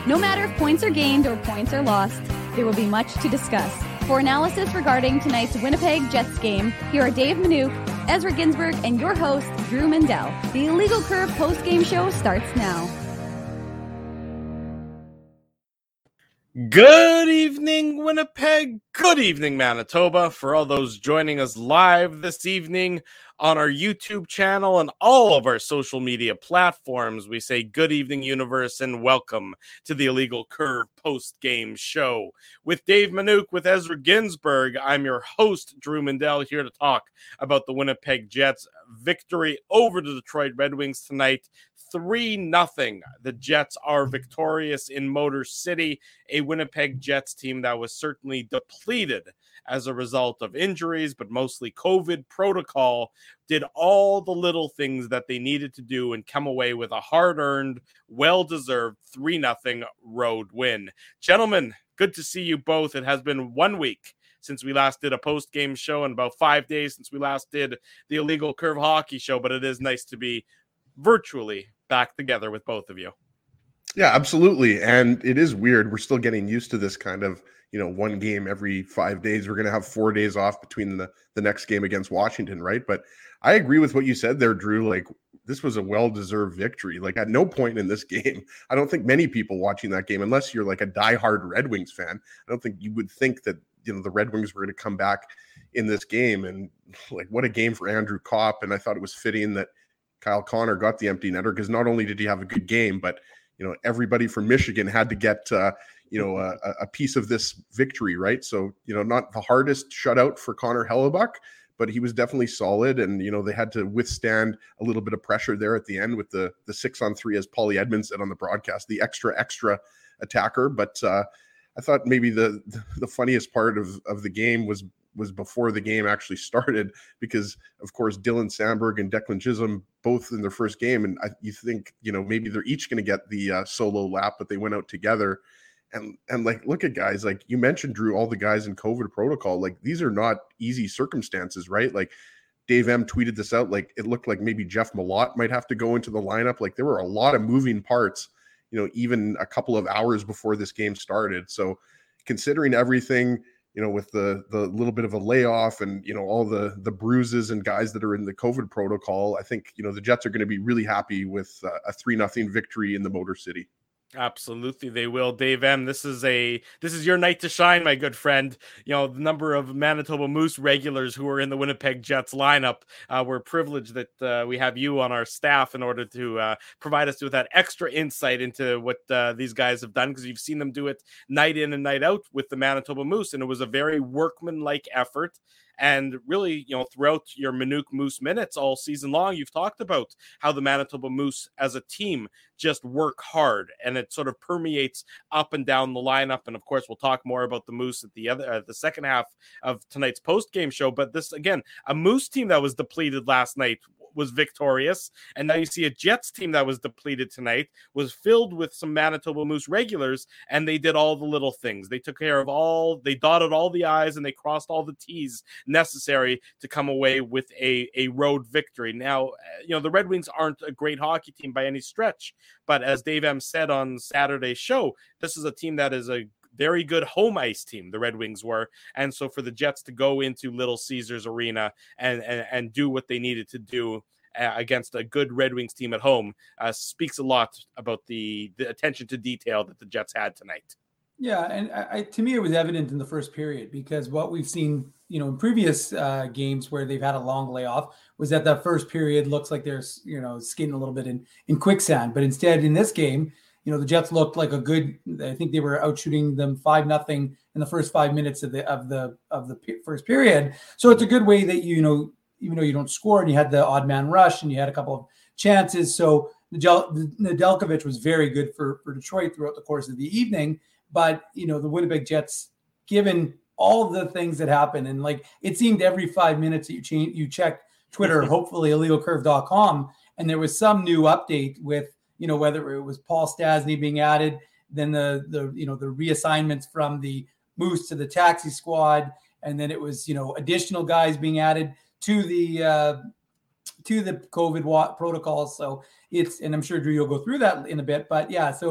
No matter if points are gained or points are lost, there will be much to discuss. For analysis regarding tonight's Winnipeg Jets game, here are Dave Manouk, Ezra Ginsburg, and your host, Drew Mandel. The Illegal Curve post-game show starts now. Good evening, Winnipeg. Good evening, Manitoba. For all those joining us live this evening on our YouTube channel and all of our social media platforms, we say good evening, universe, and welcome to the Illegal Curve post-game show. With Dave Manouk, with Ezra Ginsburg, I'm your host, Drew Mandel, here to talk about the Winnipeg Jets' victory over the Detroit Red Wings tonight. 3-0. The Jets are victorious in Motor City, a Winnipeg Jets team that was certainly depleted as a result of injuries, but mostly COVID protocol, did all the little things that they needed to do and come away with a hard-earned, well-deserved 3-0 road win. Gentlemen, good to see you both. It has been 1 week since we last did a post-game show and about 5 days since we last did the Illegal Curve hockey show, but it is nice to be virtually back together with both of you. Yeah, absolutely. And it is weird. We're still getting used to this kind of, one game every 5 days. We're going to have 4 days off between the next game against Washington, right? But I agree with what you said there, Drew. Like, this was a well-deserved victory. Like, at no point in this game, I don't think many people watching that game, unless you're like a diehard Red Wings fan, I don't think you would think that, the Red Wings were going to come back in this game. And like, what a game for Andrew Kopp. And I thought it was fitting that Kyle Connor got the empty netter, because not only did he have a good game, but everybody from Michigan had to get a piece of this victory, right? So not the hardest shutout for Connor Hellebuck, but he was definitely solid, and they had to withstand a little bit of pressure there at the end with the 6-on-3, as Paulie Edmonds said on the broadcast, the extra attacker. But I thought maybe the funniest part of the game was before the game actually started, because of course Dylan Sandberg and Declan Chisholm both in their first game, and you think maybe they're each going to get the solo lap, but they went out together, and like, look at guys like you mentioned, Drew, all the guys in COVID protocol. Like, these are not easy circumstances, right? Like, Dave M tweeted this out, like it looked like maybe Jeff Malott might have to go into the lineup. Like, there were a lot of moving parts, even a couple of hours before this game started. So considering everything, with the little bit of a layoff and, all the bruises and guys that are in the COVID protocol, I think, the Jets are going to be really happy with a 3-0 victory in the Motor City. Absolutely, they will. Dave M., this is your night to shine, my good friend. The number of Manitoba Moose regulars who are in the Winnipeg Jets lineup, we're privileged that we have you on our staff in order to provide us with that extra insight into what these guys have done, because you've seen them do it night in and night out with the Manitoba Moose, and it was a very workmanlike effort. And really, throughout your Manouk Moose minutes all season long, you've talked about how the Manitoba Moose as a team just work hard, and it sort of permeates up and down the lineup. And of course, we'll talk more about the Moose at the second half of tonight's post-game show. But this, again, a Moose team that was depleted last night was victorious, and now you see a Jets team that was depleted tonight was filled with some Manitoba Moose regulars, and they did all the little things. They took care of they dotted all the I's and they crossed all the T's necessary to come away with a road victory. Now, the Red Wings aren't a great hockey team by any stretch, but as Dave M. said on Saturday's show, this is a team that is a very good home ice team, the Red Wings were. And so for the Jets to go into Little Caesars Arena and do what they needed to do against a good Red Wings team at home speaks a lot about the attention to detail that the Jets had tonight. Yeah, and to me, it was evident in the first period, because what we've seen, in previous games where they've had a long layoff was that the first period looks like they're, skating a little bit in quicksand. But instead, in this game, the Jets looked like I think they were out shooting them 5-0 in the first 5 minutes of the first period. So it's a good way that, even though you don't score and you had the odd man rush and you had a couple of chances. So Nedeljkovic was very good for Detroit throughout the course of the evening. But, the Winnipeg Jets, given all of the things that happened, and like it seemed every 5 minutes that you check Twitter, hopefully illegalcurve.com, and there was some new update with, whether it was Paul Stastny being added, then the reassignments from the Moose to the taxi squad, and then it was, additional guys being added to the COVID protocols. So and I'm sure Drew, you'll go through that in a bit, but yeah, so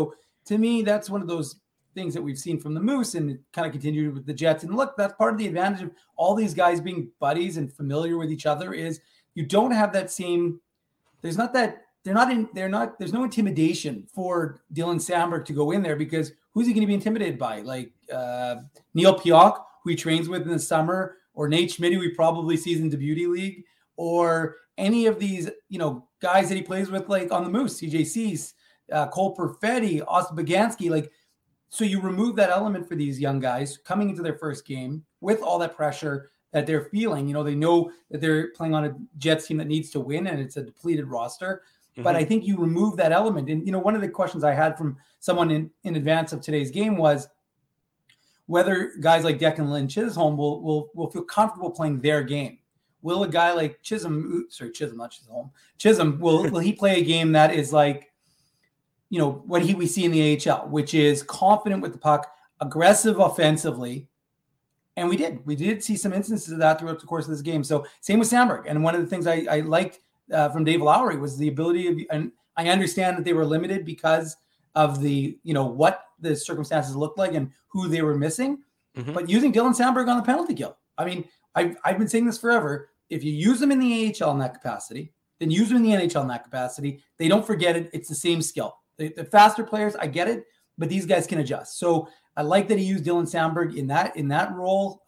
to me, that's one of those things that we've seen from the Moose and it kind of continued with the Jets. And look, that's part of the advantage of all these guys being buddies and familiar with each other is you don't have that same, there's no intimidation for Dylan Samberg to go in there because who's he going to be intimidated by? Like Neil Pionk, who he trains with in the summer, or Nate Schmidt, who he probably sees in the Beauty League, or any of these, guys that he plays with, like on the Moose, CJ Cease, Cole Perfetti, Austin Baganski, like, so you remove that element for these young guys coming into their first game with all that pressure that they're feeling. They know that they're playing on a Jets team that needs to win and it's a depleted roster. Mm-hmm. But I think you remove that element. And, one of the questions I had from someone in advance of today's game was whether guys like Declan and Chisholm will feel comfortable playing their game. Will a guy like Chisholm, will he play a game that is like, what we see in the AHL, which is confident with the puck, aggressive offensively. And we did see some instances of that throughout the course of this game. So same with Samberg. And one of the things I liked from Dave Lowry was the ability of, and I understand that they were limited because of the, what the circumstances looked like and who they were missing, but using Dylan Samberg on the penalty kill. I mean, I've been saying this forever. If you use them in the AHL in that capacity, then use them in the NHL in that capacity. They don't forget it. It's the same skill. The faster players, I get it, but these guys can adjust. So I like that he used Dylan Samberg in that role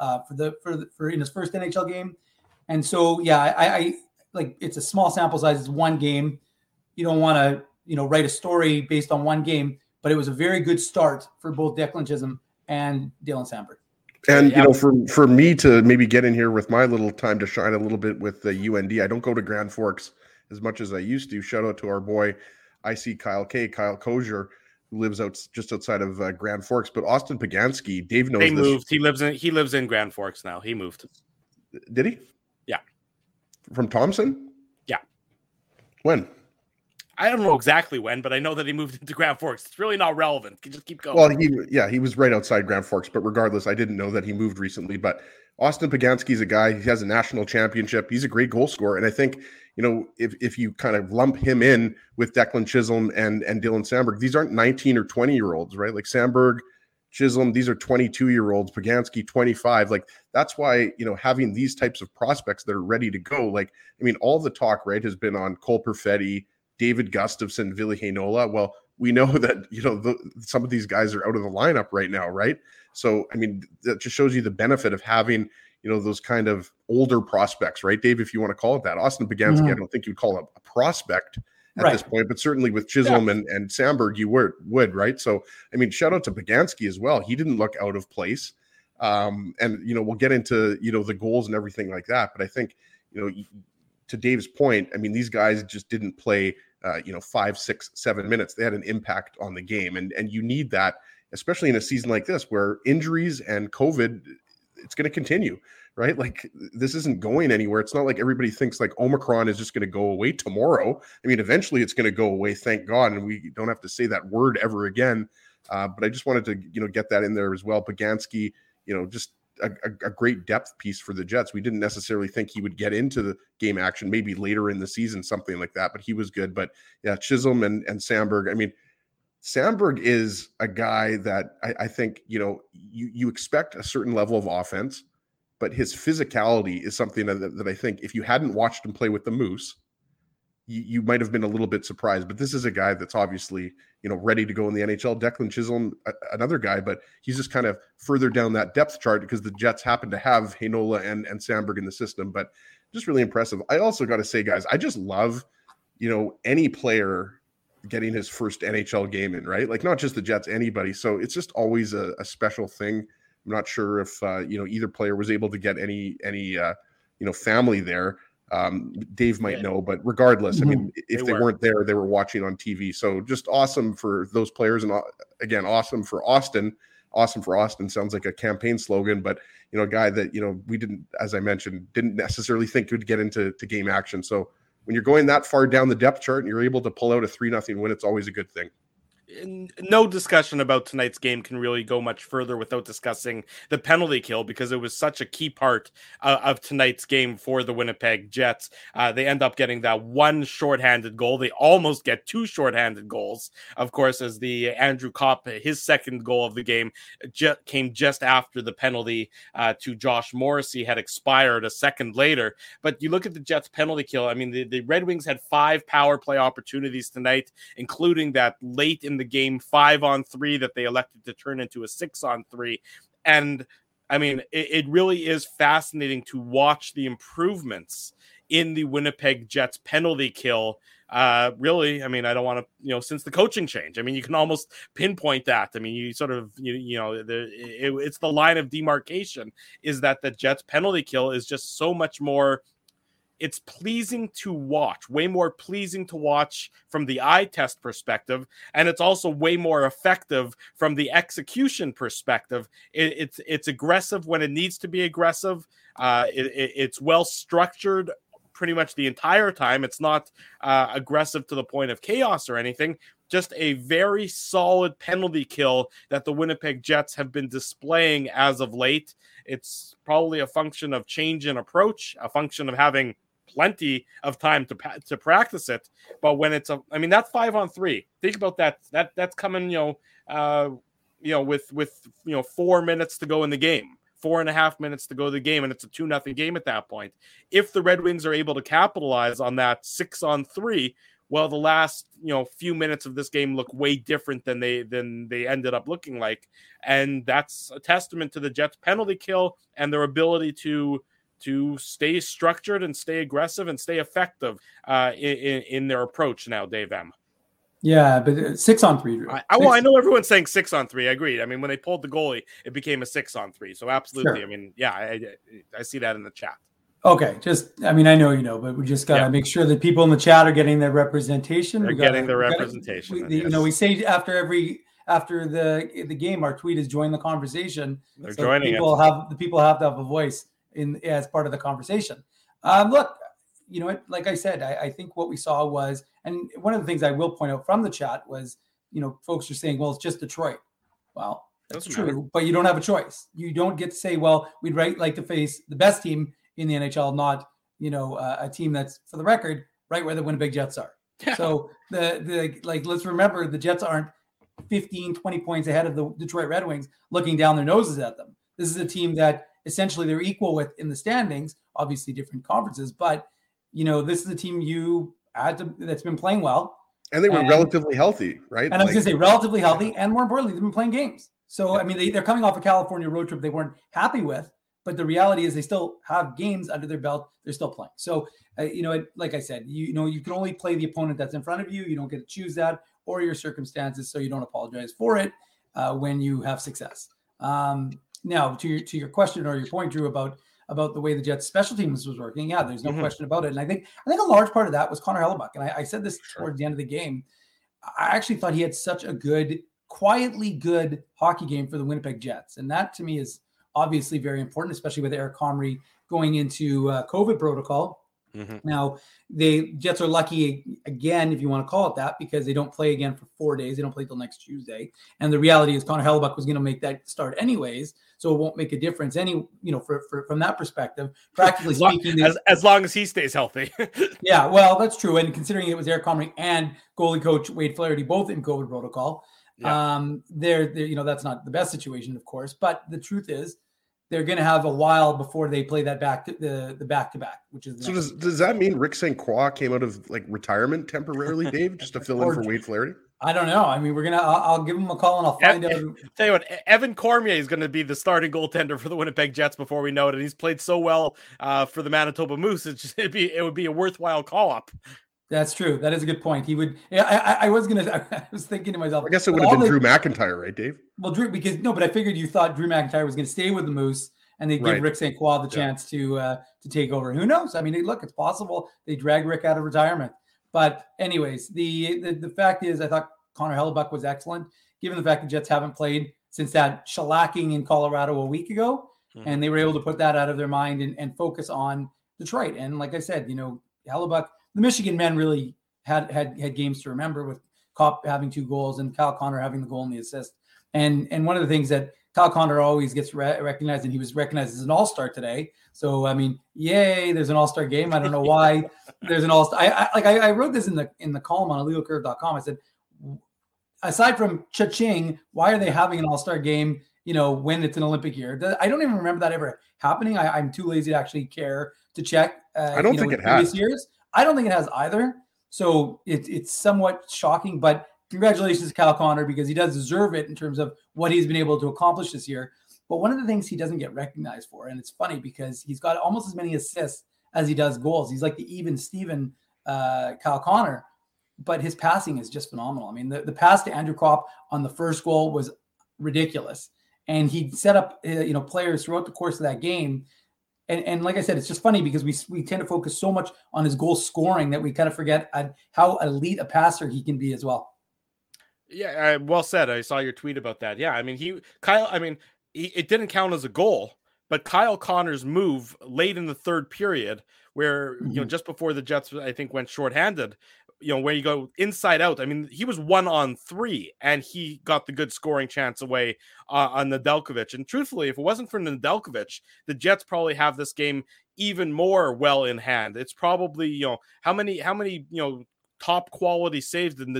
for in his first NHL game. And so, yeah, I like it's a small sample size. It's one game. You don't want to, write a story based on one game, but it was a very good start for both Declan Chisholm and Dylan Samberg. And, for me to maybe get in here with my little time to shine a little bit with the UND, I don't go to Grand Forks as much as I used to. Shout out to our boy, I see Kyle Kosier, who lives just outside of Grand Forks. But Austin Paganski, Dave knows they moved. He lives in Grand Forks now. He moved. Did he? Yeah. From Thompson? Yeah. When? I don't know exactly when, but I know that he moved into Grand Forks. It's really not relevant. You just keep going. Well, he was right outside Grand Forks. But regardless, I didn't know that he moved recently. But Austin Paganski is a guy. He has a national championship. He's a great goal scorer. And I think, if you kind of lump him in with Declan Chisholm and Dylan Samberg, these aren't 19 or 20-year-olds, right? Like Samberg, Chisholm, these are 22-year-olds, Paganski, 25. Like, that's why, having these types of prospects that are ready to go, like, I mean, all the talk, right, has been on Cole Perfetti, David Gustafsson, Ville Heinola. Well, we know that, some of these guys are out of the lineup right now, right? So, I mean, that just shows you the benefit of having, those kind of older prospects, right, Dave, if you want to call it that. Austin Paganski, I don't think you'd call it a prospect at this point, but certainly with Chisholm and Samberg, you would, right? So, I mean, shout out to Paganski as well. He didn't look out of place. And, we'll get into, the goals and everything like that. But I think, to Dave's point, I mean, these guys just didn't play, 5, 6, 7 minutes. They had an impact on the game. And you need that, especially in a season like this where injuries and COVID, it's going to continue, right? Like, this isn't going anywhere. It's not like everybody thinks like Omicron is just going to go away tomorrow. I mean, eventually it's going to go away, thank God. And we don't have to say that word ever again. But I just wanted to, get that in there as well. Paganski, just a great depth piece for the Jets. We didn't necessarily think he would get into the game action, maybe later in the season, something like that, but he was good. But yeah, Chisholm and Samberg, I mean, Samberg is a guy that I think, you expect a certain level of offense, but his physicality is something that I think if you hadn't watched him play with the Moose, you might have been a little bit surprised. But this is a guy that's obviously, ready to go in the NHL. Declan Chisholm, another guy, but he's just kind of further down that depth chart because the Jets happen to have Heinola and Samberg in the system. But just really impressive. I also got to say, guys, I just love, any player getting his first NHL game in, right? Like, not just the Jets, anybody. So it's just always a special thing. I'm not sure if either player was able to get any family there. Dave might know, but regardless, I mean, if they weren't there, they were watching on TV. So just awesome for those players, and again, awesome for Austin. Awesome for Austin sounds like a campaign slogan, but a guy that we didn't, as I mentioned, didn't necessarily think could get into game action. So when you're going that far down the depth chart and you're able to pull out a 3-0 win, it's always a good thing. no discussion about tonight's game can really go much further without discussing the penalty kill, because it was such a key part of tonight's game for the Winnipeg Jets. They end up getting that one shorthanded goal. They almost get two shorthanded goals, of course, as the Andrew Kopp, his second goal of the game, came just after the penalty to Josh Morrissey had expired a second later. But you look at the Jets penalty kill. I mean, the Red Wings had 5 power play opportunities tonight, including that late in the game 5-on-3 that they elected to turn into a 6-on-3. And I mean, it really is fascinating to watch the improvements in the Winnipeg Jets penalty kill. Really, I mean, I don't want to, since the coaching change, I mean, you can almost pinpoint that. I mean, you sort of, it's the line of demarcation is that the Jets penalty kill is just so much more. It's pleasing to watch, way more pleasing to watch from the eye test perspective. And it's also way more effective from the execution perspective. It's aggressive when it needs to be aggressive. It's well structured pretty much the entire time. It's not aggressive to the point of chaos or anything. Just a very solid penalty kill that the Winnipeg Jets have been displaying as of late. It's probably a function of change in approach, a function of having plenty of time to practice it. But when it's that 5-on-3, think about that. That's coming, with 4 minutes to go in the game, 4.5 minutes to go in the game, and it's a 2-0 game at that point. If the Red Wings are able to capitalize on that 6-on-3, well, the last few minutes of this game look way different than they ended up looking like, and that's a testament to the Jets penalty kill and their ability to stay structured and stay aggressive and stay effective in their approach now, Dave M. Yeah, but 6-on-3. I know everyone's saying 6-on-3. I agree. I mean, when they pulled the goalie, it became a 6-on-3. So absolutely. Sure. I mean, yeah, I see that in the chat. Okay, I know, but we just got to make sure that people in the chat are getting their representation. They're getting their representation. We say after the game, our tweet is join the conversation. They're joining the people have to have a voice as part of the conversation. Look, like I said, I think what we saw was, and one of the things I will point out from the chat was, folks are saying, well, it's just Detroit. Well, that's true, but you don't have a choice. You don't get to say, well, we'd like to face the best team in the NHL, not, a team that's, for the record, right where the Winnipeg Jets are. So let's remember the Jets aren't 15, 20 points ahead of the Detroit Red Wings looking down their noses at them. This is a team that essentially they're equal with in the standings, obviously different conferences, but this is a team that's been playing well. And they were relatively healthy, right? And I was going to say relatively healthy, and more importantly, they've been playing games. So, I mean, they're coming off a California road trip they weren't happy with, but the reality is they still have games under their belt. They're still playing. So, like I said, you can only play the opponent that's in front of you. You don't get to choose that or your circumstances, so you don't apologize for it when you have success. Now, to your question or your point, Drew, about the way the Jets special teams was working, yeah, there's no question about it. And I think a large part of that was Connor Hellebuyck. And I said this towards the end of the game. I actually thought he had such a quietly good hockey game for the Winnipeg Jets. And that to me is obviously very important, especially with Eric Comrie going into COVID protocol. Mm-hmm. Now, the Jets are lucky, again, if you want to call it that, because they don't play again for 4 days. They don't play till next Tuesday. And the reality is Connor Hellebuyck was going to make that start anyways, so it won't make a difference from that perspective. Practically speaking, as long as he stays healthy. Yeah, well, that's true. And considering it was Eric Comrie and goalie coach Wade Flaherty both in COVID protocol, that's not the best situation, of course. But the truth is, they're going to have a while before they play that the back-to-back, which is so. Does that mean Rick St. Croix came out of retirement temporarily, Dave, just to fill in for Wade Flaherty? I don't know. I mean, I'll give him a call and I'll find out. Tell you what, Evan Cormier is going to be the starting goaltender for the Winnipeg Jets before we know it, and he's played so well for the Manitoba Moose. It would be a worthwhile call-up. That's true. That is a good point. He would. I was thinking to myself. I guess it would have been Drew McIntyre, right, Dave? Well, but I figured you thought Drew McIntyre was going to stay with the Moose, and they give Rick St. Croix the chance to take over. Who knows? I mean, look, it's possible they drag Rick out of retirement. But anyways, the fact is, I thought Connor Hellebuyck was excellent, given the fact the Jets haven't played since that shellacking in Colorado a week ago, and they were able to put that out of their mind and focus on Detroit. And like I said, Hellebuyck. The Michigan men really had games to remember with Copp having 2 goals and Kyle Connor having the goal and the assist. And one of the things that Kyle Connor always gets recognized, and he was recognized as an all-star today. So, I mean, yay, there's an all-star game. I don't know why there's an all-star. I wrote this in the column on illegalcurve.com. I said, aside from cha-ching, why are they having an all-star game, when it's an Olympic year? I don't even remember that ever happening. I'm too lazy to actually care to check. I don't think it has. Years. I don't think it has either. So it's somewhat shocking, but congratulations to Kyle Connor, because he does deserve it in terms of what he's been able to accomplish this year. But one of the things he doesn't get recognized for, and it's funny because he's got almost as many assists as he does goals. He's like the even Steven Kyle Connor, but his passing is just phenomenal. I mean, the pass to Andrew Copp on the first goal was ridiculous. And he set up, players throughout the course of that game. And like I said, it's just funny because we tend to focus so much on his goal scoring that we kind of forget how elite a passer he can be as well. Yeah, well said. I saw your tweet about that. Yeah, I mean, it didn't count as a goal, but Kyle Connor's move late in the third period, where just before the Jets, I think, went shorthanded, where you go inside out. I mean, he was 1-on-3, and he got the good scoring chance away on Nedeljkovic. And truthfully, if it wasn't for Nedeljkovic, the Jets probably have this game even more well in hand. It's probably how many top quality saves did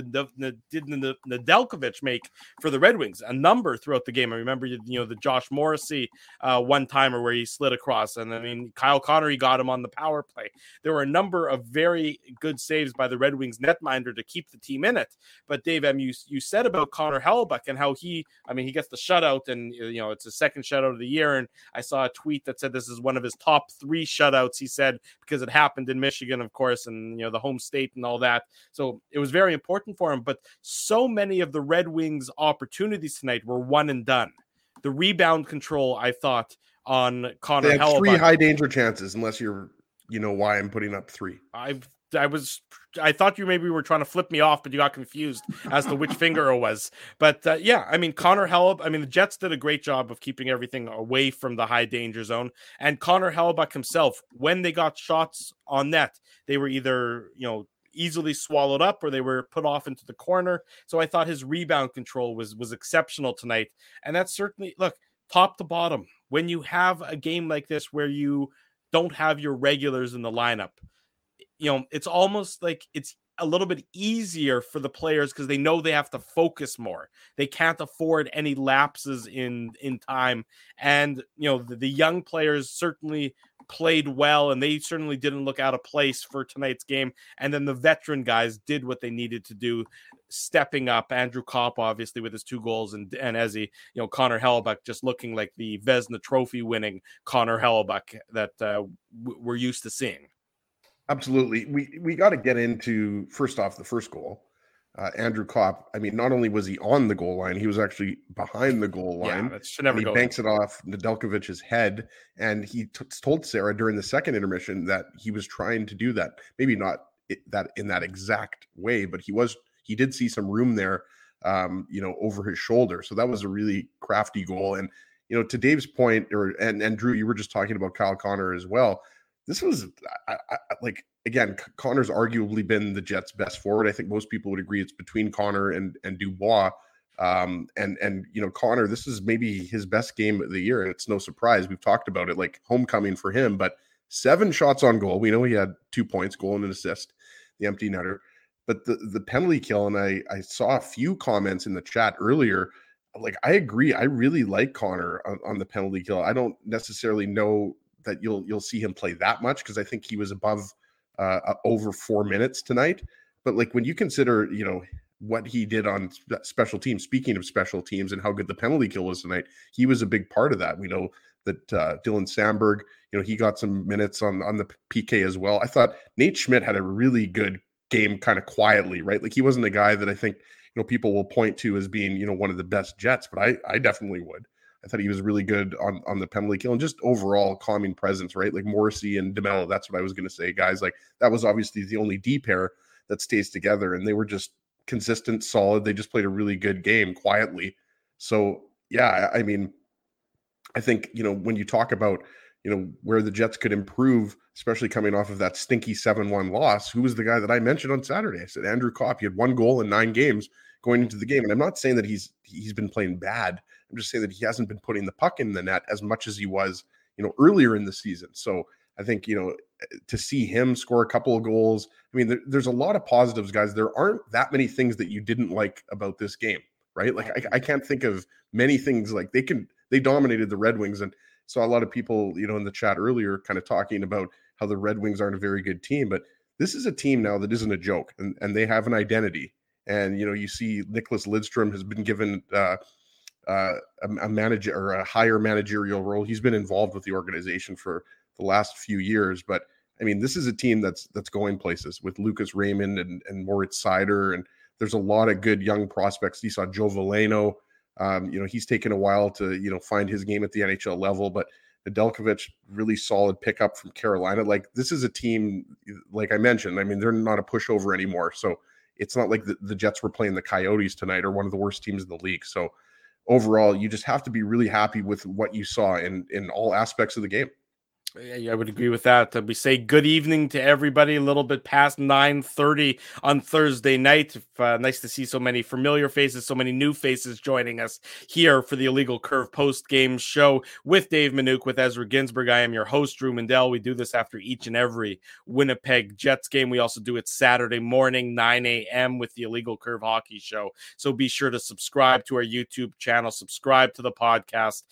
Nedeljkovic make for the Red Wings? A number throughout the game. I remember, the Josh Morrissey one-timer where he slid across. And I mean, Kyle Connor, he got him on the power play. There were a number of very good saves by the Red Wings netminder to keep the team in it. But Dave M., you said about Connor Hellebuyck and how he gets the shutout, and it's his second shutout of the year. And I saw a tweet that said this is one of his top 3 shutouts, he said, because it happened in Michigan, of course, and the home state and all that. So it was very important for him, but so many of the Red Wings opportunities tonight were one and done. The rebound control, I thought, on Connor Hellebuyck. They had 3 high danger chances, unless why I'm putting up 3. I thought you maybe were trying to flip me off, but you got confused as to which finger it was. But Connor Hellebuyck, the Jets did a great job of keeping everything away from the high danger zone. And Connor Hellebuyck himself, when they got shots on net, they were either, easily swallowed up or they were put off into the corner. So I thought his rebound control was exceptional tonight. And that's certainly, look, top to bottom, when you have a game like this where you don't have your regulars in the lineup, it's almost like it's a little bit easier for the players because they know they have to focus more. They can't afford any lapses in time. And, the young players certainly played well, and they certainly didn't look out of place for tonight's game. And then the veteran guys did what they needed to do, stepping up. Andrew Copp, obviously, with his 2 goals, and Ezzy, Connor Hellebuyck just looking like the Vezina Trophy winning Connor Hellebuyck that we're used to seeing. Absolutely. We got to get into, first off, the first goal. Andrew Copp, not only was he on the goal line, he was actually behind the goal line. Yeah, that should never go. He banks it off Nedeljkovic's head, and he told Sarah during the second intermission that he was trying to do that. Maybe not that in that exact way, but he did see some room there, over his shoulder. So that was a really crafty goal. And to Dave's point, and Drew, you were just talking about Kyle Connor as well. This was again, Connor's arguably been the Jets' best forward. I think most people would agree it's between Connor and Dubois. Connor, this is maybe his best game of the year, and it's no surprise. We've talked about it, like homecoming for him, but 7 shots on goal. We know he had 2 points, goal and an assist, the empty netter. But the penalty kill, and I saw a few comments in the chat earlier. I agree. I really like Connor on the penalty kill. I don't necessarily know that you'll see him play that much because I think he was above over 4 minutes tonight. But when you consider, what he did on special teams, speaking of special teams and how good the penalty kill was tonight, he was a big part of that. We know that Dylan Samberg, he got some minutes on the PK as well. I thought Nate Schmidt had a really good game kind of quietly, right? He wasn't a guy that I think, people will point to as being, one of the best Jets, but I definitely would. I thought he was really good on the penalty kill and just overall calming presence, right? Morrissey and DeMello, that's what I was going to say, guys. That was obviously the only D pair that stays together, and they were just consistent, solid. They just played a really good game quietly. So, yeah, I think, when you talk about, where the Jets could improve, especially coming off of that stinky 7-1 loss. Who was the guy that I mentioned on Saturday? I said Andrew Kopp. He had 1 goal in 9 games going into the game. And I'm not saying that he's been playing bad. I'm just saying that he hasn't been putting the puck in the net as much as he was, earlier in the season. So I think, to see him score a couple of goals, I mean, there's a lot of positives, guys. There aren't that many things that you didn't like about this game, right? Like I can't think of many things. Like they dominated the Red Wings, and saw a lot of people, in the chat earlier kind of talking about how the Red Wings aren't a very good team, but this is a team now that isn't a joke, and they have an identity. And, you see Nicholas Lidstrom has been given a manager or a higher managerial role. He's been involved with the organization for the last few years, but I mean, this is a team that's going places with Lucas Raymond and Moritz Seider, and there's a lot of good young prospects. You saw Joe Veleno. He's taken a while to, find his game at the NHL level, but Nedeljkovic, really solid pickup from Carolina. Like, this is a team, like I mentioned, I mean, they're not a pushover anymore. So it's not like the Jets were playing the Coyotes tonight or one of the worst teams in the league. So overall, you just have to be really happy with what you saw in all aspects of the game. Yeah, I would agree with that. We say good evening to everybody a little bit past 9:30 on Thursday night. Nice to see so many familiar faces, so many new faces joining us here for the Illegal Curve post-game show with Dave Minuk, with Ezra Ginsburg. I am your host, Drew Mandel. We do this after each and every Winnipeg Jets game. We also do it Saturday morning, 9 a.m. with the Illegal Curve Hockey Show. So be sure to subscribe to our YouTube channel, subscribe to the podcast.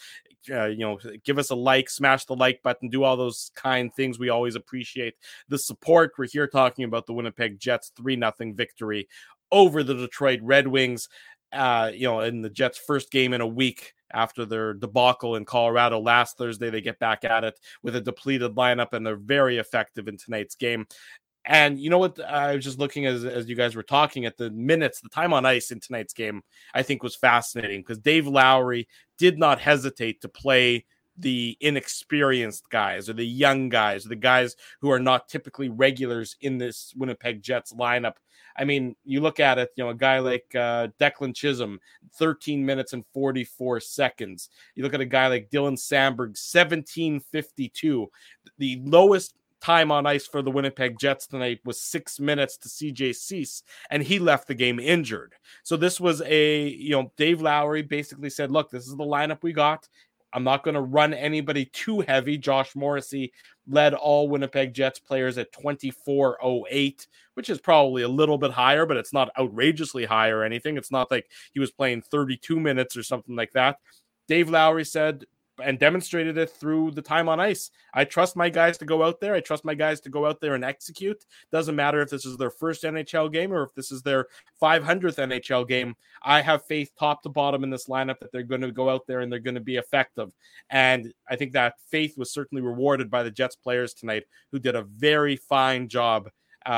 Give us a like, smash the like button, do all those kind things. We always appreciate the support. We're here talking about the Winnipeg Jets 3-0 victory over the Detroit Red Wings, in the Jets' first game in a week after their debacle in Colorado last Thursday. They get back at it with a depleted lineup, and they're very effective in tonight's game. And you know what? I was just looking as you guys were talking at the minutes, the time on ice in tonight's game, I think was fascinating because Dave Lowry did not hesitate to play the inexperienced guys or the young guys, the guys who are not typically regulars in this Winnipeg Jets lineup. I mean, you look at it, a guy like Declan Chisholm, 13 minutes and 44 seconds. You look at a guy like Dylan Samberg, 17:52. The lowest time on ice for the Winnipeg Jets tonight was 6 minutes to CJ Cease, and he left the game injured. So this was Dave Lowry basically said, look, this is the lineup we got. I'm not going to run anybody too heavy. Josh Morrissey led all Winnipeg Jets players at 24:08, which is probably a little bit higher, but it's not outrageously high or anything. It's not like he was playing 32 minutes or something like that. Dave Lowry said, and demonstrated it through the time on ice, I trust my guys to go out there. I trust my guys to go out there and execute. Doesn't matter if this is their first NHL game or if this is their 500th NHL game. I have faith top to bottom in this lineup that they're going to go out there and they're going to be effective. And I think that faith was certainly rewarded by the Jets players tonight, who did a very fine job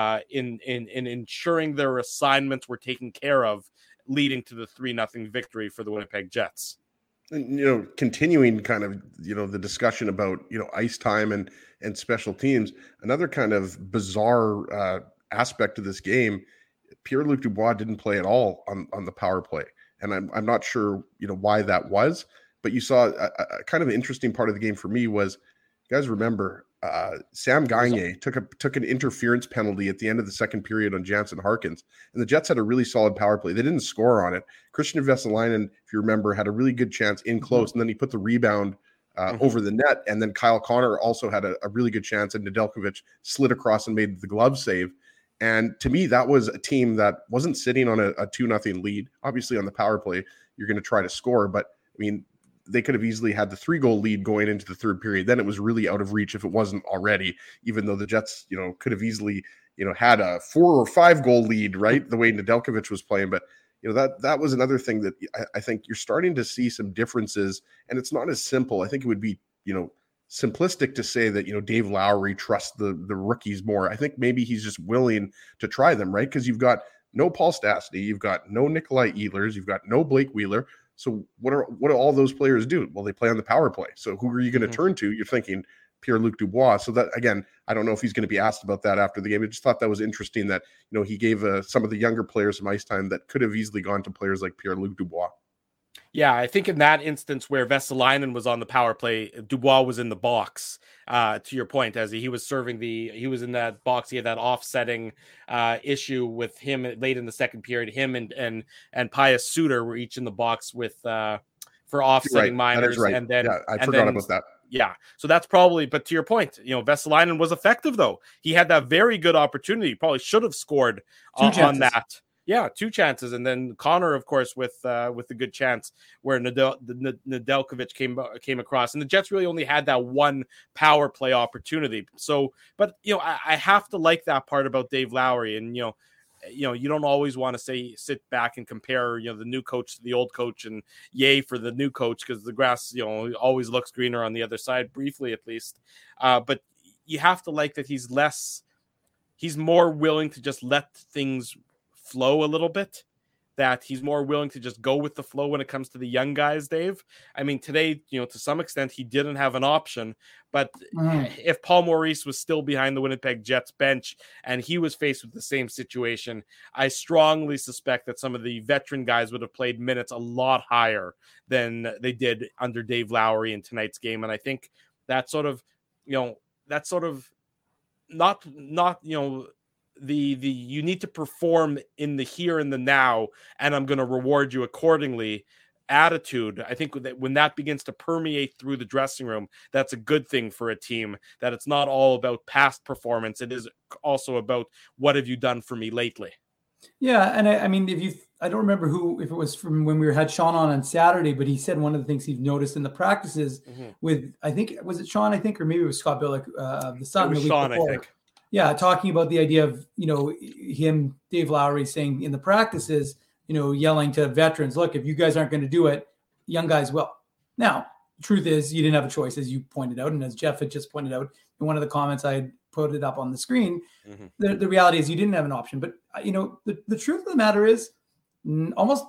in ensuring their assignments were taken care of, leading to the 3-0 victory for the Winnipeg Jets. And, continuing kind of, the discussion about, ice time and special teams, another kind of bizarre aspect of this game, Pierre-Luc Dubois didn't play at all on the power play. And I'm not sure, why that was, but you saw a kind of interesting part of the game for me was, you guys remember, Sam Gagner took an interference penalty at the end of the second period on Jansen Harkins, and the Jets had a really solid power play. They didn't score on it. Christian Vesalainen, if you remember, had a really good chance in close, and then he put the rebound over the net, and then Kyle Connor also had a really good chance, and Nedeljkovic slid across and made the glove save. And to me, that was a team that wasn't sitting on a 2-0 lead. Obviously, on the power play, you're going to try to score, but I mean, they could have easily had the 3-goal lead going into the third period. Then it was really out of reach if it wasn't already, even though the Jets, could have easily, had a 4 or 5 goal lead, right? The way Nedeljkovic was playing. But, that was another thing that I think you're starting to see some differences, and it's not as simple. I think it would be, simplistic to say that, Dave Lowry trusts the rookies more. I think maybe he's just willing to try them, right? Because you've got no Paul Stastny, you've got no Nikolai Ehlers, you've got no Blake Wheeler. So what do all those players do? Well, they play on the power play. So who are you going to turn to? You're thinking Pierre-Luc Dubois. So that, again, I don't know if he's going to be asked about that after the game. I just thought that was interesting that, he gave some of the younger players some ice time that could have easily gone to players like Pierre-Luc Dubois. Yeah, I think in that instance where Vesalainen was on the power play, Dubois was in the box. To your point, as he was he was in that box. He had that offsetting issue with him late in the second period. Him and Pius Suter were each in the box with for offsetting minors. Right. And then I forgot about that. Yeah, so that's probably. But to your point, Vesalainen was effective though. He had that very good opportunity. Probably should have scored on that. Yeah, 2 chances, and then Connor, of course, with the good chance where Nedeljkovic came across, and the Jets really only had that one power play opportunity. So, but I have to like that part about Dave Lowry, and you don't always want to sit back and compare the new coach to the old coach, and yay for the new coach because the grass always looks greener on the other side, briefly at least. But you have to like that he's more willing to just let things flow a little bit, that he's more willing to just go with the flow when it comes to the young guys, Dave. I mean, today, to some extent, he didn't have an option, but if Paul Maurice was still behind the Winnipeg Jets bench and he was faced with the same situation, I strongly suspect that some of the veteran guys would have played minutes a lot higher than they did under Dave Lowry in tonight's game. And I think that sort of not the you need to perform in the here and the now, and I'm going to reward you accordingly attitude. I think that when that begins to permeate through the dressing room, that's a good thing for a team, that it's not all about past performance. It is also about what have you done for me lately. Yeah. And I mean, I don't remember if it was from when we had Sean on Saturday, but he said one of the things he's noticed in the practices with, I think, was it Sean, or maybe it was Scott Billick, the Sun. It was Sean, I think. Yeah, talking about the idea of, him, Dave Lowry, saying in the practices, yelling to veterans, look, if you guys aren't going to do it, young guys will. Now, the truth is you didn't have a choice, as you pointed out, and as Jeff had just pointed out in one of the comments, I had put it up on the screen. The reality is you didn't have an option. But, the truth of the matter is almost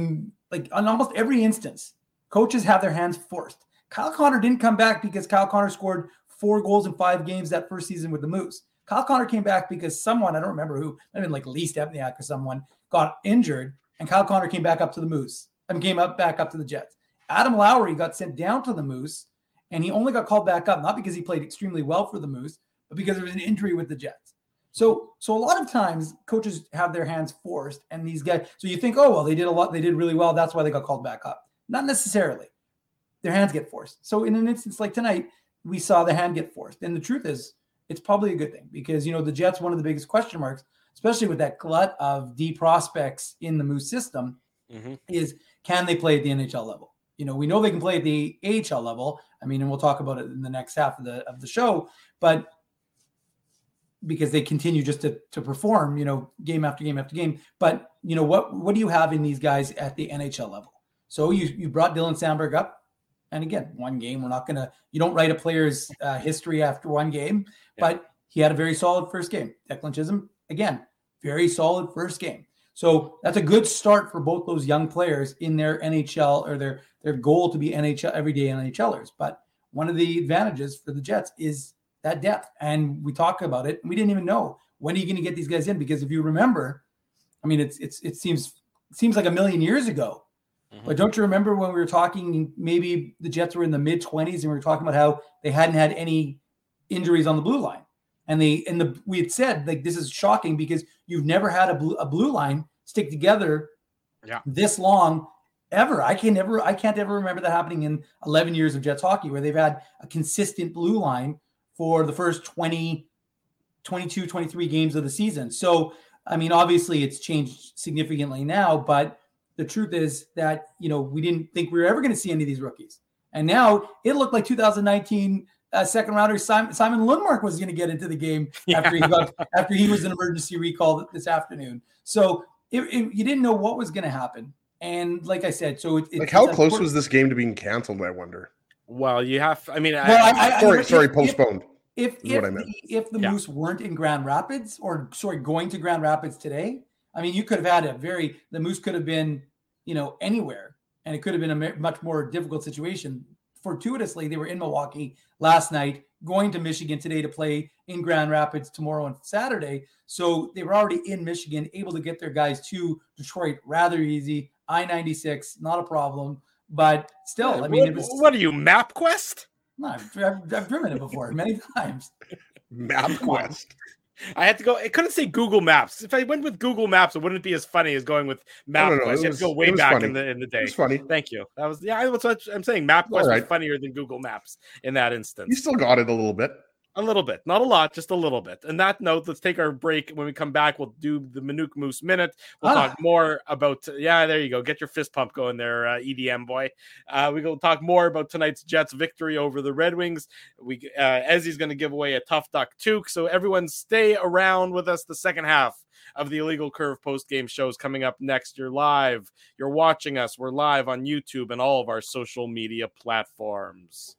every instance, coaches have their hands forced. Kyle Connor didn't come back because Kyle Connor scored 4 goals in 5 games that first season with the Moose. Kyle Connor came back because someone, I don't remember who, I mean, like Lee Stepniak or someone, got injured, and Kyle Connor came back up to the Moose. Back up to the Jets. Adam Lowry got sent down to the Moose, and he only got called back up, not because he played extremely well for the Moose, but because there was an injury with the Jets. So a lot of times coaches have their hands forced, and these guys, so you think, oh, well, they did really well, that's why they got called back up. Not necessarily. Their hands get forced. So in an instance like tonight, we saw the hand get forced. And the truth is, it's probably a good thing because, the Jets, one of the biggest question marks, especially with that glut of D prospects in the Moose system, is can they play at the NHL level? We know they can play at the AHL level. I mean, and we'll talk about it in the next half of the show, but because they continue just to perform, game after game after game. But, what do you have in these guys at the NHL level? So you brought Dylan Sandberg up. And again, 1 game, you don't write a player's history after 1 game, but he had a very solid first game. Declan Chisholm, again, very solid first game. So that's a good start for both those young players in their NHL or their goal to be NHL, everyday NHLers. But one of the advantages for the Jets is that depth. And we talk about it, and we didn't even know, when are you going to get these guys in? Because if you remember, I mean, it seems like a million years ago. But don't you remember when we were talking, maybe the Jets were in the mid-20s and we were talking about how they hadn't had any injuries on the blue line. And we had said, like, this is shocking because you've never had a blue line stick together this long ever. I can't ever remember that happening in 11 years of Jets hockey, where they've had a consistent blue line for the first 20, 22, 23 games of the season. So, I mean, obviously it's changed significantly now, but the truth is that, we didn't think we were ever going to see any of these rookies. And now it looked like 2019 second rounder Simon Lundmark was going to get into the game after he was an emergency recall this afternoon. So you didn't know what was going to happen. And like I said, so how close was this game to being canceled, I wonder? Well, you have, I mean, postponed. If the Moose weren't in Grand Rapids going to Grand Rapids today, I mean, you could have had the Moose could have been, anywhere, and it could have been a much more difficult situation. Fortuitously, they were in Milwaukee last night, going to Michigan today to play in Grand Rapids tomorrow and Saturday. So they were already in Michigan, able to get their guys to Detroit rather easy. I-96, not a problem. But still, I mean, it was. What are you, MapQuest? No, I've driven it before many times. MapQuest. I had to go. I couldn't say Google Maps. If I went with Google Maps, it wouldn't be as funny as going with MapQuest. You have to go way back in the day. It's funny. Thank you. That's what I'm saying. MapQuest was funnier than Google Maps in that instance. You still got it a little bit. A little bit, not a lot, just a little bit. And that note, let's take our break. When we come back, we'll do the Manuk Moose Minute. We'll talk more about, there you go. Get your fist pump going there, EDM boy. We will talk more about tonight's Jets victory over the Red Wings. Ezzy's going to give away a Tough Duck toque. So everyone stay around with us. The second half of the Illegal Curve post-game shows coming up next. You're live. You're watching us. We're live on YouTube and all of our social media platforms.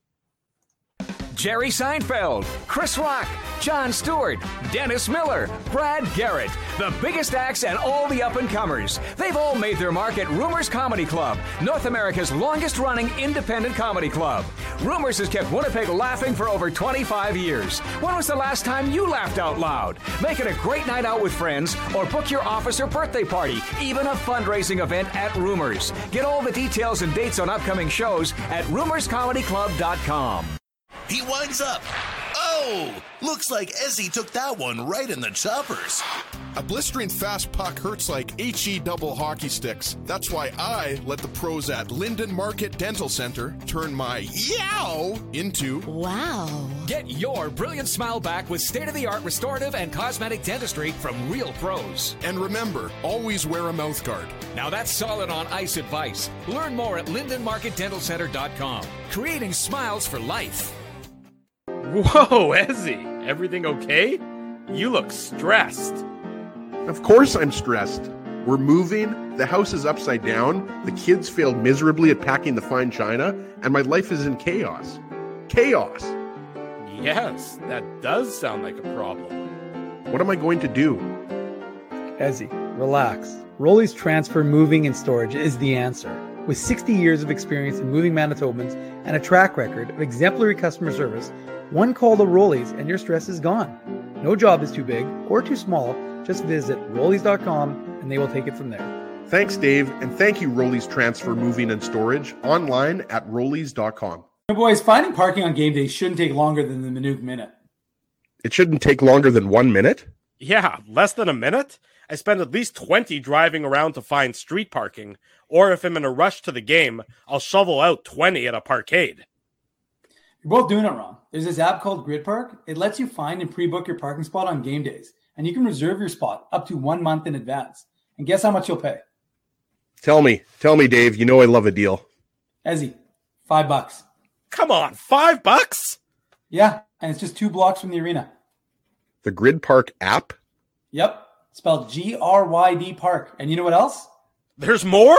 Jerry Seinfeld, Chris Rock, Jon Stewart, Dennis Miller, Brad Garrett, the biggest acts and all the up-and-comers. They've all made their mark at Rumors Comedy Club, North America's longest-running independent comedy club. Rumors has kept Winnipeg laughing for over 25 years. When was the last time you laughed out loud? Make it a great night out with friends or book your office or birthday party, even a fundraising event at Rumors. Get all the details and dates on upcoming shows at rumorscomedyclub.com. He winds up. Oh, looks like Ezzy took that one right in the choppers. A blistering fast puck hurts like HE double hockey sticks. That's why I let the pros at Linden Market Dental Center turn my yow into wow. Get your brilliant smile back with state-of-the-art restorative and cosmetic dentistry from real pros. And remember, always wear a mouth guard. Now that's solid on ice advice. Learn more at lindenmarketdentalcenter.com. Creating smiles for life. Whoa, Ezzy, everything okay? You look stressed. Of course I'm stressed. We're moving, the house is upside down, the kids failed miserably at packing the fine china, and my life is in chaos. Chaos! Yes, that does sound like a problem. What am I going to do? Ezzy, relax. Rolly's Transfer Moving and Storage is the answer. With 60 years of experience in moving Manitobans and a track record of exemplary customer service, one call to Rolly's and your stress is gone. No job is too big or too small. Just visit Rollies.com and they will take it from there. Thanks, Dave, and thank you, Rollies Transfer Moving and Storage, online at Rollies.com. Boys, finding parking on game day shouldn't take longer than the Manuk Minute. It shouldn't take longer than 1 minute? Yeah, less than a minute? I spend at least 20 driving around to find street parking, or if I'm in a rush to the game, I'll shovel out 20 at a parkade. You're both doing it wrong. There's this app called Grid Park. It lets you find and pre-book your parking spot on game days, and you can reserve your spot up to 1 month in advance. And guess how much you'll pay? Tell me, Dave. You know I love a deal. Ezzy, $5. Come on, $5? Yeah, and it's just 2 blocks from the arena. The Grid Park app? Yep, spelled GRYD Park. And you know what else? There's more?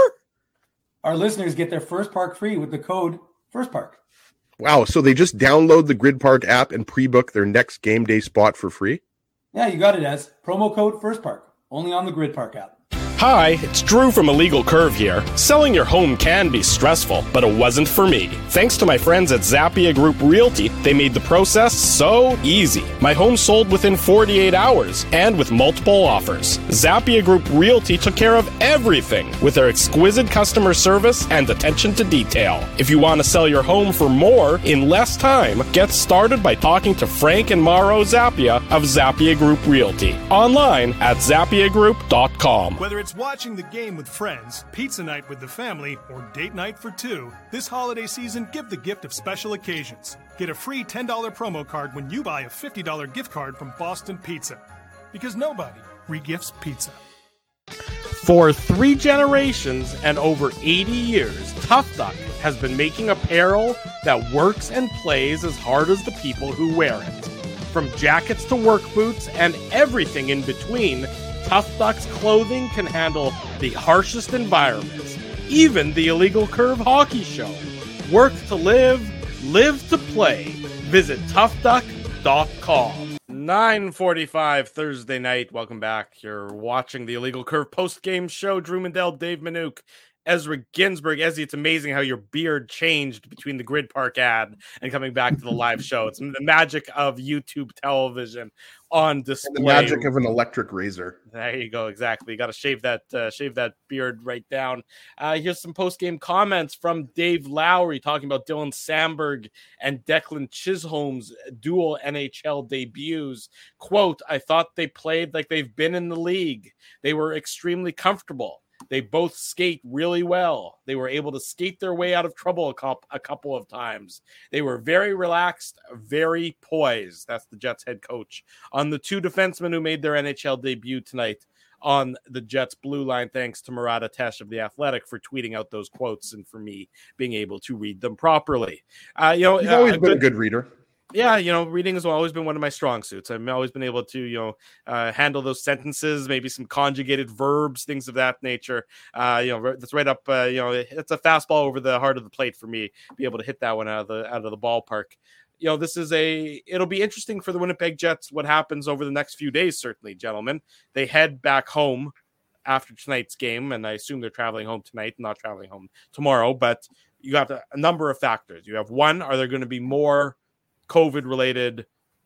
Our listeners get their first park free with the code FIRSTPARK. Wow, so they just download the Grid Park app and pre-book their next game day spot for free? Yeah, you got it, Ez. Promo code FIRSTPARK. Only on the Grid Park app. Hi, it's Drew from Illegal Curve here. Selling your home can be stressful, but it wasn't for me. Thanks to my friends at Zappia Group Realty, they made the process so easy. My home sold within 48 hours and with multiple offers. Zappia Group Realty took care of everything with their exquisite customer service and attention to detail. If you want to sell your home for more in less time, get started by talking to Frank and Mauro Zappia of Zappia Group Realty. Online at zappiagroup.com. Whether it's watching the game with friends, pizza night with the family, or date night for two, this holiday season, give the gift of special occasions. Get a free $10 promo card when you buy a $50 gift card from Boston Pizza. Because nobody regifts pizza. For 3 generations and over 80 years, Tough Duck has been making apparel that works and plays as hard as the people who wear it. From jackets to work boots and everything in between, Tough Duck's clothing can handle the harshest environments, even the Illegal Curve hockey show. Work to live, live to play. Visit toughduck.com. 9:45 Thursday night. Welcome back. You're watching the Illegal Curve post-game show. Drew Mandel, Dave Manuk, Ezra Ginsburg. Ezzy, it's amazing how your beard changed between the Grid Park ad and coming back to the live show. It's the magic of YouTube television on display. And the magic of an electric razor. There you go. Exactly. You got to shave that beard right down. Here's some post-game comments from Dave Lowry talking about Dylan Samberg and Declan Chisholm's dual NHL debuts. Quote, I thought they played like they've been in the league. They were extremely comfortable. They both skate really well. They were able to skate their way out of trouble a couple of times. They were very relaxed, very poised. That's the Jets head coach on the two defensemen who made their NHL debut tonight on the Jets blue line. Thanks to Murat Atesh of The Athletic for tweeting out those quotes and for me being able to read them properly. He's always been a good reader. Yeah, reading has always been one of my strong suits. I've always been able to, handle those sentences, maybe some conjugated verbs, things of that nature. That's right up, it's a fastball over the heart of the plate for me, be able to hit that one out of the ballpark. It'll be interesting for the Winnipeg Jets what happens over the next few days, certainly, gentlemen. They head back home after tonight's game, and I assume they're traveling home tonight, not traveling home tomorrow, but you got a number of factors. You have one, are there going to be more COVID-related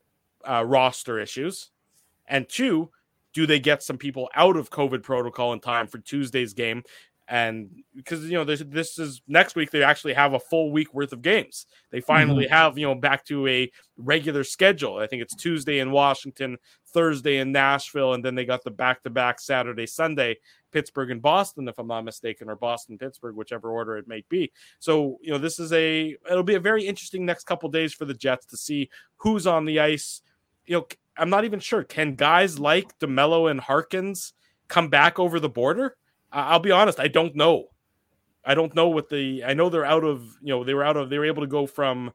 roster issues? And two, do they get some people out of COVID protocol in time for Tuesday's game? And because, this is next week, they actually have a full week worth of games. They finally have, back to a regular schedule. I think it's Tuesday in Washington, Thursday in Nashville, and then they got the back-to-back Saturday, Sunday, Pittsburgh and Boston, if I'm not mistaken, or Boston, Pittsburgh, whichever order it might be. So, it'll be a very interesting next couple days for the Jets to see who's on the ice. I'm not even sure. Can guys like DeMello and Harkins come back over the border? I'll be honest, I don't know. I know they're out of, they were able to go from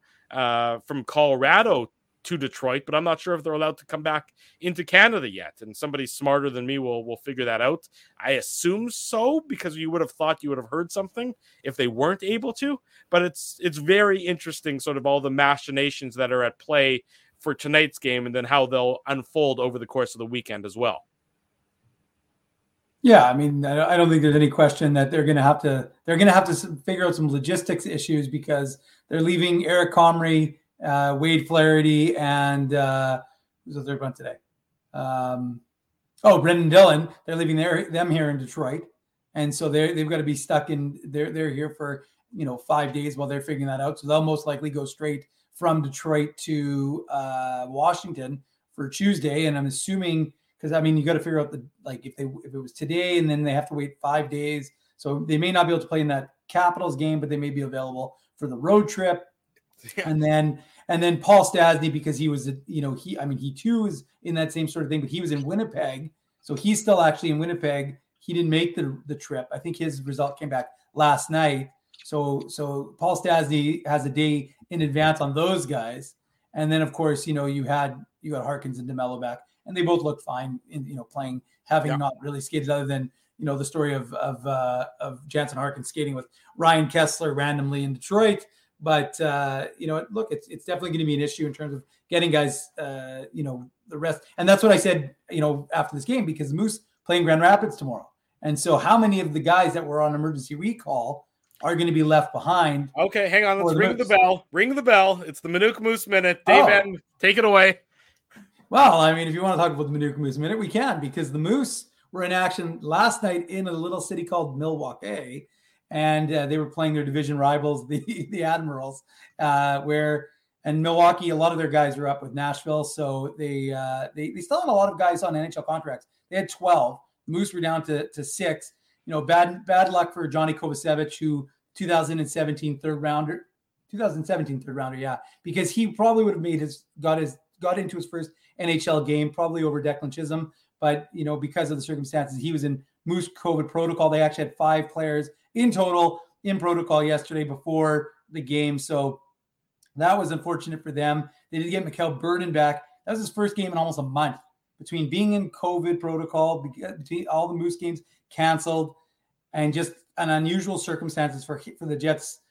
Colorado to Detroit, but I'm not sure if they're allowed to come back into Canada yet. And somebody smarter than me will figure that out. I assume so, because you would have thought you would have heard something if they weren't able to. But it's very interesting, sort of all the machinations that are at play for tonight's game, and then how they'll unfold over the course of the weekend as well. Yeah, I mean, I don't think there's any question that they're going to have to figure out some logistics issues, because they're leaving Eric Comrie, Wade Flaherty, and who's the third one today? Brendan Dillon. They're leaving them here in Detroit, and so they've got to be stuck in. They're here for 5 days while they're figuring that out. So they'll most likely go straight from Detroit to Washington for Tuesday, and I'm assuming. Because, you got to figure out if it was today and then they have to wait 5 days. So they may not be able to play in that Capitals game, but they may be available for the road trip. Yeah. And then Paul Stastny, because he was, he too is in that same sort of thing, but he was in Winnipeg. So he's still actually in Winnipeg. He didn't make the trip. I think his result came back last night. So Paul Stastny has a day in advance on those guys. And then, of course, you got Harkins and DeMello back. And they both look fine in, playing, having not really skated, other than, the story of Jansen Harkins skating with Ryan Kessler randomly in Detroit. But, look, it's definitely going to be an issue in terms of getting guys, the rest. And that's what I said, after this game, because the Moose playing Grand Rapids tomorrow. And so how many of the guys that were on emergency recall are going to be left behind? Okay, hang on. Let's ring the bell. Ring the bell. It's the Manuk Moose Minute. Dave M, take it away. Well, if you want to talk about the Manuk Moose Minute, we can, because the Moose were in action last night in a little city called Milwaukee, and they were playing their division rivals, the Admirals, and Milwaukee, a lot of their guys were up with Nashville, so they still had a lot of guys on NHL contracts. They had 12. The Moose were down to 6. Bad luck for Johnny Kovacevic, who 2017 third rounder, yeah, because he probably would have got into his first NHL game, probably over Declan Chisholm. But, because of the circumstances, he was in Moose COVID protocol. They actually had 5 players in total in protocol yesterday before the game. So that was unfortunate for them. They did get Mikhail Burden back. That was his first game in almost a month, between being in COVID protocol, between all the Moose games canceled, and just an unusual circumstances for the Jets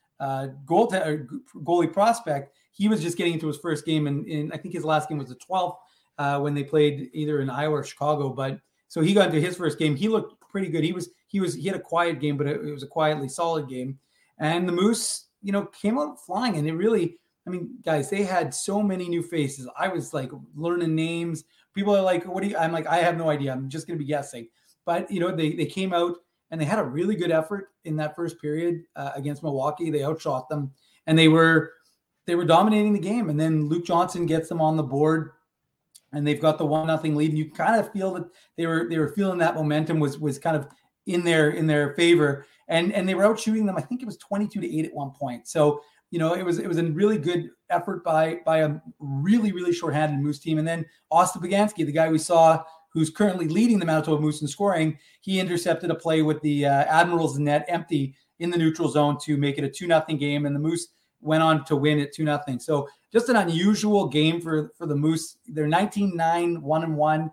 goalie prospect. He was just getting into his first game, and I think his last game was the 12th when they played either in Iowa or Chicago. But so he got into his first game. He looked pretty good. He he had a quiet game, but it was a quietly solid game. And the Moose, came out flying. And it really, guys, they had so many new faces. I was like learning names. People are like, I'm like, I have no idea. I'm just going to be guessing. But, they came out and they had a really good effort in that first period against Milwaukee. They outshot them and they were dominating the game. And then Luke Johnson gets them on the board and they've got the 1-0 lead. And you kind of feel that they were feeling that momentum was kind of in their favor. And they were out shooting them. I think it was 22-8 at one point. So, it was a really good effort by a really, really shorthanded Moose team. And then Austin Poganski, the guy we saw who's currently leading the Manitoba Moose in scoring, he intercepted a play with the Admirals net empty in the neutral zone to make it a 2-0 game. And the Moose went on to win at 2-0. So just an unusual game for the Moose. They're 19-9, 1-1,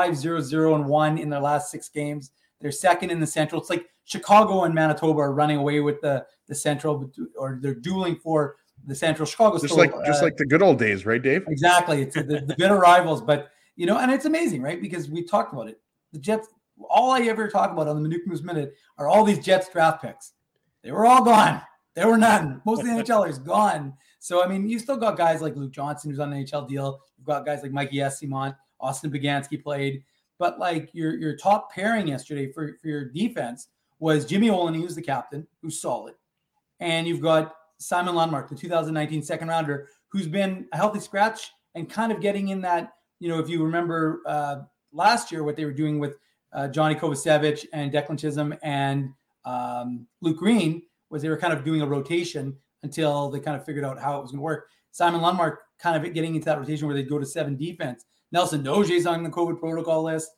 5-0-0-1 in their last 6 games. They're second in the Central. It's like Chicago and Manitoba are running away with the Central, or they're dueling for the Central. Chicago's just like the good old days, right, Dave? Exactly. It's the bitter rivals, but and it's amazing, right? Because we talked about it. The Jets. All I ever talk about on the Manuk Moose Minute are all these Jets draft picks. They were all gone. There were none. Most of the NHLers gone. So you still got guys like Luke Johnson who's on an NHL deal. You've got guys like Mikey Esimont, Austin Poganski played. But like your top pairing yesterday for your defense was Jimmy Olney, who's the captain, who's solid. And you've got Simon Lundmark, the 2019 second rounder, who's been a healthy scratch and kind of getting in that, if you remember last year, what they were doing with Johnny Kovacevic and Declan Chisholm and Luke Green was they were kind of doing a rotation until they kind of figured out how it was going to work. Simon Lundmark kind of getting into that rotation where they'd go to 7 defense. Nelson Dogier's on the COVID protocol list.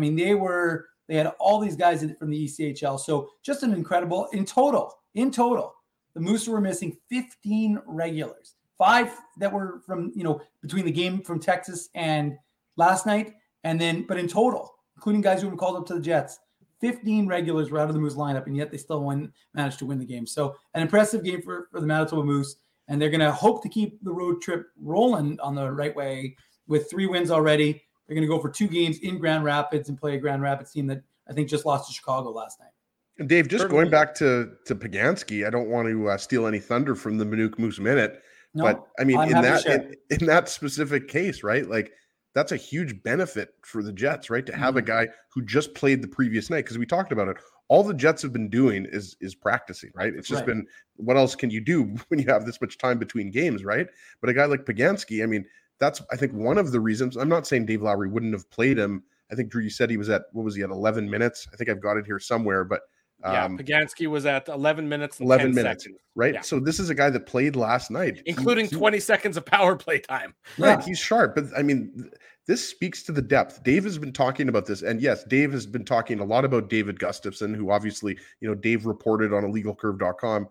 They had all these guys from the ECHL. So just an incredible, in total, the Moose were missing 15 regulars, 5 that were from, between the game from Texas and last night. But in total, including guys who have been called up to the Jets, 15 regulars were out of the Moose lineup, and yet they still managed to win the game. So an impressive game for the Manitoba Moose, and they're going to hope to keep the road trip rolling on the right way with 3 wins already. They're going to go for 2 games in Grand Rapids and play a Grand Rapids team that I think just lost to Chicago last night. And Dave, just going back to Poganski, I don't want to steal any thunder from the Manuk Moose Minute, but in that specific case, right? Like that's a huge benefit for the Jets, right? To have a guy who just played the previous night, because we talked about it. All the Jets have been doing is practicing, right? It's just been, what else can you do when you have this much time between games, right? But a guy like Poganski, that's, I think, one of the reasons. I'm not saying Dave Lowry wouldn't have played him. I think, Drew, you said he was at 11 minutes? I think I've got it here somewhere, but Poganski was at 11 minutes and 11 10 minutes, seconds. Right? Yeah. So this is a guy that played last night. Including 20 seconds of power play time. Right, he's sharp. But, this speaks to the depth. Dave has been talking about this, and yes, Dave has been talking a lot about David Gustafson, who obviously, Dave reported on illegalcurve.com.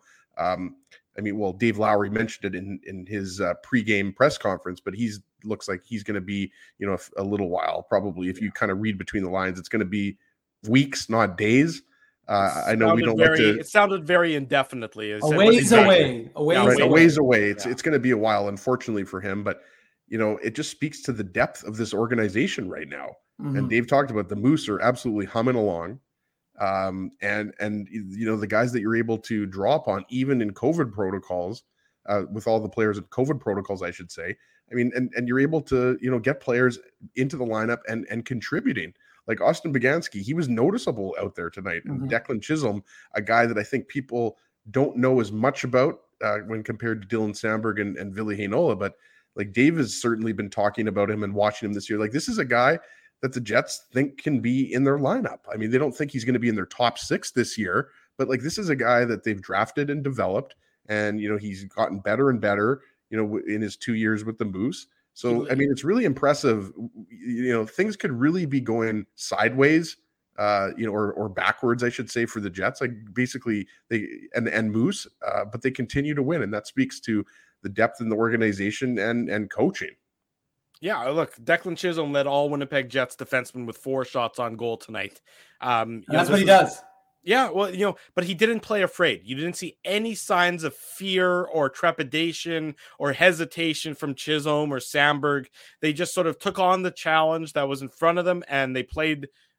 Dave Lowry mentioned it in his pregame press conference, but looks like he's going to be, a little while, probably. If you kind of read between the lines, it's going to be weeks, not days. I know we don't like to. It sounded very indefinitely. A ways away. It's going to be a while, unfortunately for him, but it just speaks to the depth of this organization right now. Mm-hmm. And Dave talked about the Moose are absolutely humming along. And the guys that you're able to draw upon, even in COVID protocols, with all the players in COVID protocols, I should say. And you're able to, get players into the lineup and contributing. Like Austin Poganski, he was noticeable out there tonight. And Declan Chisholm, a guy that I think people don't know as much about when compared to Dylan Samberg and Ville Heinola. But like Dave has certainly been talking about him and watching him this year. Like this is a guy that the Jets think can be in their lineup. They don't think he's going to be in their top 6 this year, but like this is a guy that they've drafted and developed, and he's gotten better and better, in his 2 years with the Moose. So it's really impressive. Things could really be going sideways, or backwards, I should say, for the Jets. Like basically they and Moose, but they continue to win, and that speaks to the depth in the organization and coaching. Yeah, look, Declan Chisholm led all Winnipeg Jets defensemen with 4 shots on goal tonight. That's what he does. Yeah, well, but he didn't play afraid. You didn't see any signs of fear or trepidation or hesitation from Chisholm or Samberg. They just sort of took on the challenge that was in front of them, and they played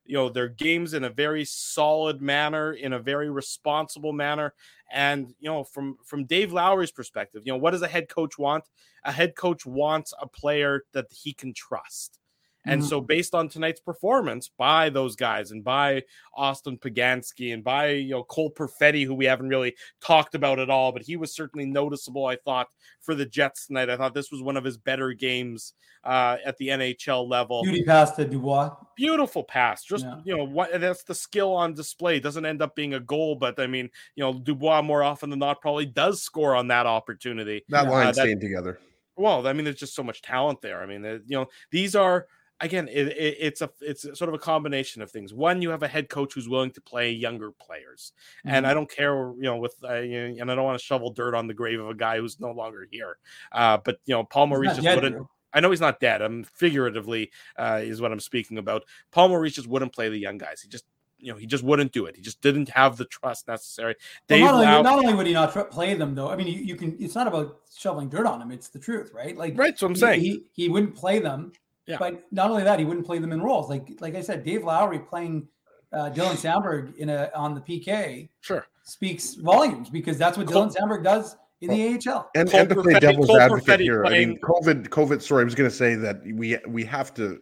their games in a very solid manner, in a very responsible manner. And, from Dave Lowry's perspective, what does a head coach want? A head coach wants a player that he can trust. And so based on tonight's performance by those guys and by Austin Pagansky and by, Cole Perfetti, who we haven't really talked about at all, but he was certainly noticeable, I thought, for the Jets tonight. I thought this was one of his better games at the NHL level. Beauty pass to Dubois. Beautiful pass. Just, that's the skill on display. It doesn't end up being a goal, but I mean, Dubois more often than not probably does score on that opportunity. That line staying together. Well, I mean, there's just so much talent there. I mean, these are, again, it's sort of a combination of things. One, you have a head coach who's willing to play younger players, and I don't care, and I don't want to shovel dirt on the grave of a guy who's no longer here. But Paul Maurice just wouldn't. I know he's not dead. I'm figuratively is what I'm speaking about. Paul Maurice just wouldn't play the young guys. He just wouldn't do it. He just didn't have the trust necessary. Well, not only would he not play them, though. I mean, you can. It's not about shoveling dirt on him. It's the truth, right? Like, right. So I'm saying he wouldn't play them. Yeah. But not only that, he wouldn't play them in roles. Like I said, Dave Lowry playing Dylan Sandberg on the PK speaks volumes, because that's what Dylan Sandberg does in the AHL. And to play devil's advocate here, I mean, COVID. Sorry, I was going to say that we have to,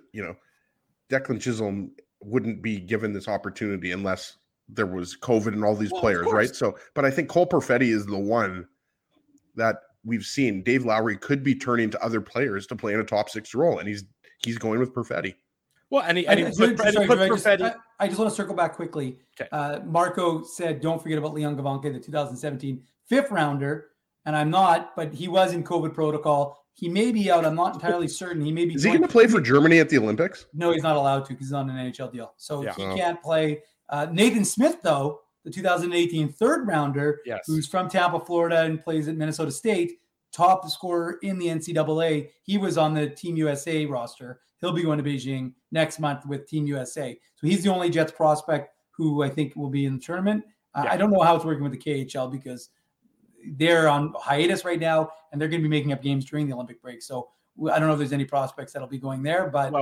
Declan Chisholm wouldn't be given this opportunity unless there was COVID and all these players, right? So, but I think Cole Perfetti is the one that we've seen. Dave Lowry could be turning to other players to play in a top six role, and he's going with Perfetti. Well, and he put Perfetti. I just want to circle back quickly. Okay. Marco said, don't forget about Leon Gavanke, the 2017 fifth rounder. And I'm not, but he was in COVID protocol. He may be out. I'm not entirely certain. He may be. Is he going to play for Germany at the Olympics? No, he's not allowed to, because he's on an NHL deal. So he can't play. Nathan Smith, though, the 2018 third rounder, who's from Tampa, Florida, and plays at Minnesota State, top scorer in the NCAA. He was on the Team USA roster. He'll be going to Beijing next month with Team USA. So he's the only Jets prospect who I think will be in the tournament. I don't know how it's working with the KHL, because they're on hiatus right now, and they're going to be making up games during the Olympic break. So I don't know if there's any prospects that'll be going there, but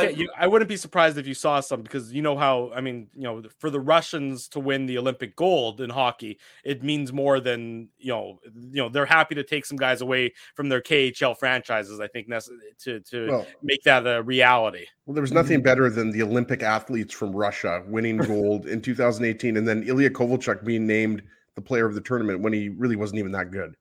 I wouldn't be surprised if you saw some, because for the Russians to win the Olympic gold in hockey, it means more than they're happy to take some guys away from their KHL franchises, I think, to make that a reality. Well, there was nothing better than the Olympic athletes from Russia winning gold in 2018, and then Ilya Kovalchuk being named the player of the tournament when he really wasn't even that good.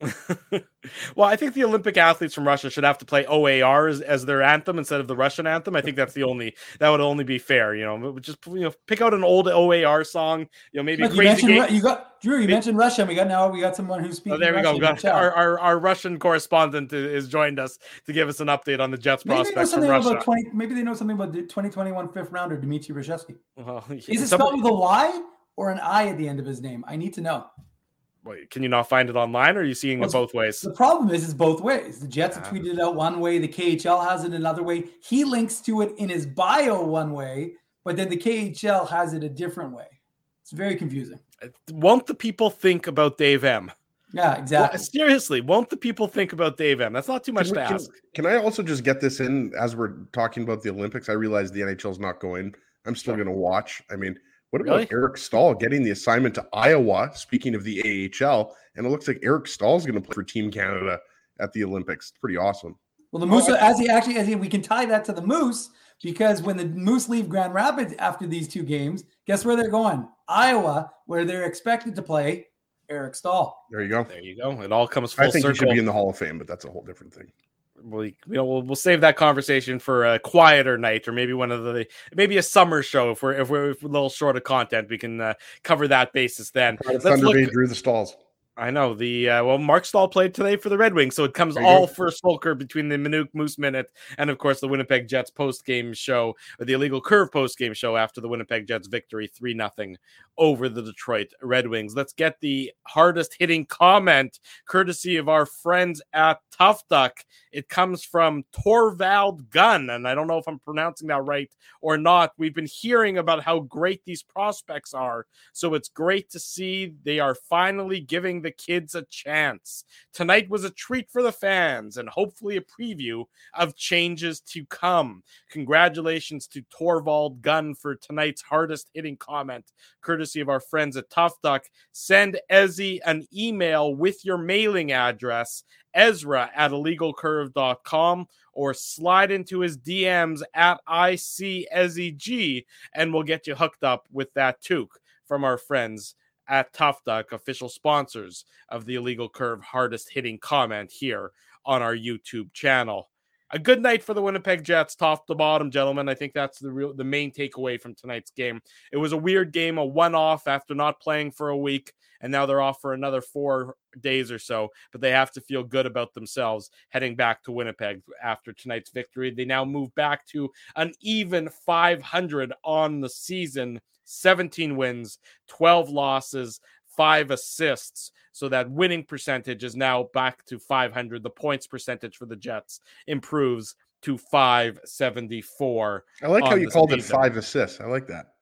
Well, I think the Olympic athletes from Russia should have to play OAR as their anthem instead of the Russian anthem. I think that would only be fair. Just pick out an old OAR song. Maybe Look, crazy. You mentioned Russia. We got someone who's speaking. Oh, there we Russian. go. Our Russian correspondent is joined us to give us an update on the Jets prospects from Russia. Maybe they know something about the 2021 fifth rounder Dmitry Reshevsky. Is it spelled with a Y or an I at the end of his name? I need to know. Wait, can you not find it online, or are you seeing it both ways? The problem is it's both ways. The Jets have tweeted it out one way, the KHL has it another way. He links to it in his bio one way, but then the KHL has it a different way. It's very confusing. Won't the people think about Dave M? Yeah, exactly. Well, seriously, won't the people think about Dave M? That's not too much to ask. Can I also just get this in as we're talking about the Olympics? I realize the NHL's not going. I'm still going to watch. I mean, what about Eric Stahl getting the assignment to Iowa? Speaking of the AHL, and it looks like Eric Stahl is going to play for Team Canada at the Olympics. It's pretty awesome. Well, the Moose, we can tie that to the Moose, because when the Moose leave Grand Rapids after these two games, guess where they're going? Iowa, where they're expected to play Eric Stahl. There you go. It all comes full circle. I think he should be in the Hall of Fame, but that's a whole different thing. We'll save that conversation for a quieter night, or maybe maybe a summer show. If we're a little short of content, we can cover that basis then. Thunder Bay drew the Stalls. I know Mark Stahl played today for the Red Wings, so it comes all for Solker between the Minuk Moose Minute and, of course, the Winnipeg Jets post-game show, or the Illegal Curve post-game show after the Winnipeg Jets victory 3-0 over the Detroit Red Wings. Let's get the hardest-hitting comment, courtesy of our friends at Tough Duck. It comes from Torvald Gunn, and I don't know if I'm pronouncing that right or not. We've been hearing about how great these prospects are, so it's great to see they are finally giving the kids a chance. Tonight was a treat for the fans and hopefully a preview of changes to come. Congratulations to Torvald Gunn for tonight's hardest hitting comment, courtesy of our friends at Tough Duck. Send Ezzy an email with your mailing address, Ezra@illegalcurve.com, or slide into his DMs at ICEZG, and we'll get you hooked up with that toque from our friends at Tough Duck, official sponsors of the Illegal Curve hardest hitting comment here on our YouTube channel. A good night for the Winnipeg Jets, top to bottom, gentlemen. I think that's the main takeaway from tonight's game. It was a weird game, a one-off after not playing for a week, and now they're off for another 4 days or so, but they have to feel good about themselves heading back to Winnipeg after tonight's victory. They now move back to an even 500 on the season, 17 wins, 12 losses, 5 assists. So that winning percentage is now back to 500. The points percentage for the Jets improves to 574. I like how you called it 5 assists. I like that.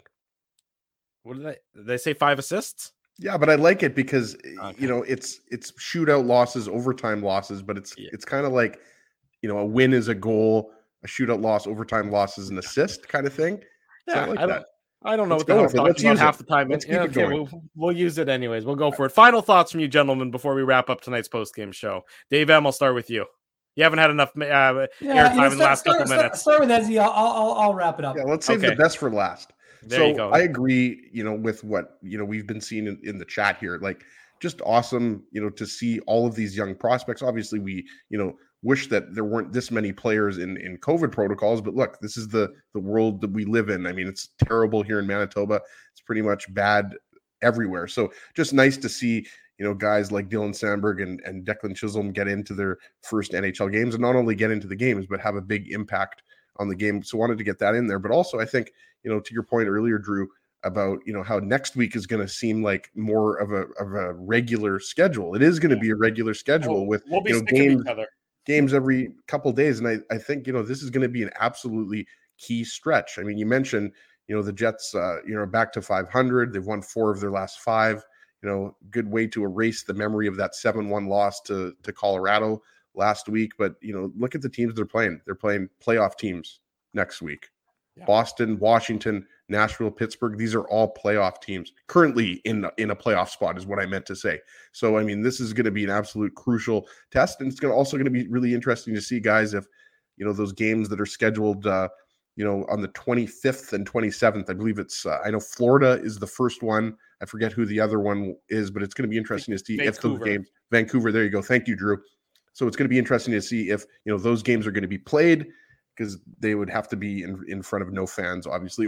What did they say 5 assists? Yeah, but I like it because it's shootout losses, overtime losses, but it's kind of like, a win is a goal, a shootout loss, overtime loss is an assist kind of thing. So Yeah, I like that. I don't know Let's what the hell go I'm with it. talking Let's about use half it. the time. Let's keep it going. We'll use it anyways. We'll go for it. Final thoughts from you, gentlemen, before we wrap up tonight's post-game show. Dave M, I'll start with you. You haven't had enough airtime in the last couple minutes. Start with Ezzy. I'll wrap it up. Yeah, let's save the best for last. There you go. I agree, with what, we've been seeing in the chat here. Like, just awesome, to see all of these young prospects. Obviously, we, wish that there weren't this many players in COVID protocols, but look, this is the world that we live in. I mean, it's terrible here in Manitoba. It's pretty much bad everywhere. So just nice to see, guys like Dylan Sandberg and Declan Chisholm get into their first NHL games, and not only get into the games, but have a big impact on the game. So wanted to get that in there. But also, I think, to your point earlier, Drew, about how next week is going to seem like more of a regular schedule. It is going to be a regular schedule with we'll be games every couple of days. And I think, this is going to be an absolutely key stretch. I mean, you mentioned, the Jets, back to 500. They've won 4 of their last 5. Good way to erase the memory of that 7-1 loss to Colorado last week. But, look at the teams they're playing. They're playing playoff teams next week. Yeah. Boston, Washington, Nashville, Pittsburgh. These are all playoff teams currently in a playoff spot is what I meant to say. So, I mean, this is going to be an absolute crucial test. And it's also going to be really interesting to see, guys, if, those games that are scheduled, on the 25th and 27th, I believe it's, I know Florida is the first one. I forget who the other one is, but it's going to be interesting to see if those games, Vancouver, there you go. Thank you, Drew. So it's going to be interesting to see if, those games are going to be played, because they would have to be in front of no fans, obviously,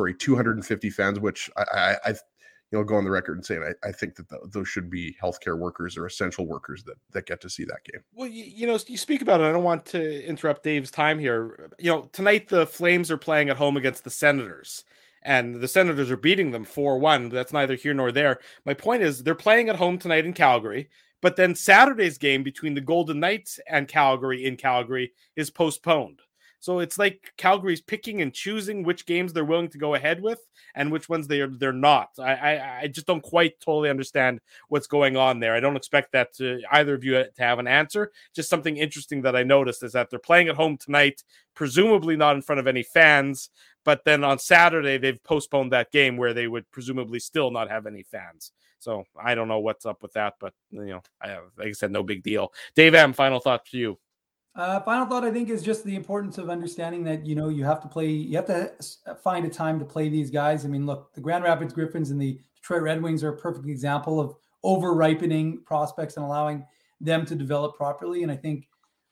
250 fans, which I go on the record and say I think that those should be healthcare workers or essential workers that get to see that game. Well, you speak about it. I don't want to interrupt Dave's time here. Tonight the Flames are playing at home against the Senators, and the Senators are beating them 4-1. That's neither here nor there. My point is they're playing at home tonight in Calgary, but then Saturday's game between the Golden Knights and Calgary in Calgary is postponed. So it's like Calgary's picking and choosing which games they're willing to go ahead with and which ones they're not. I just don't quite totally understand what's going on there. I don't expect that to either of you to have an answer. Just something interesting that I noticed is that they're playing at home tonight, presumably not in front of any fans, but then on Saturday they've postponed that game where they would presumably still not have any fans. So I don't know what's up with that, but like I said, no big deal. Dave M, final thought to you. Final thought, I think, is just the importance of understanding that, you have to find a time to play these guys. I mean, look, the Grand Rapids Griffins and the Detroit Red Wings are a perfect example of over-ripening prospects and allowing them to develop properly. And I think,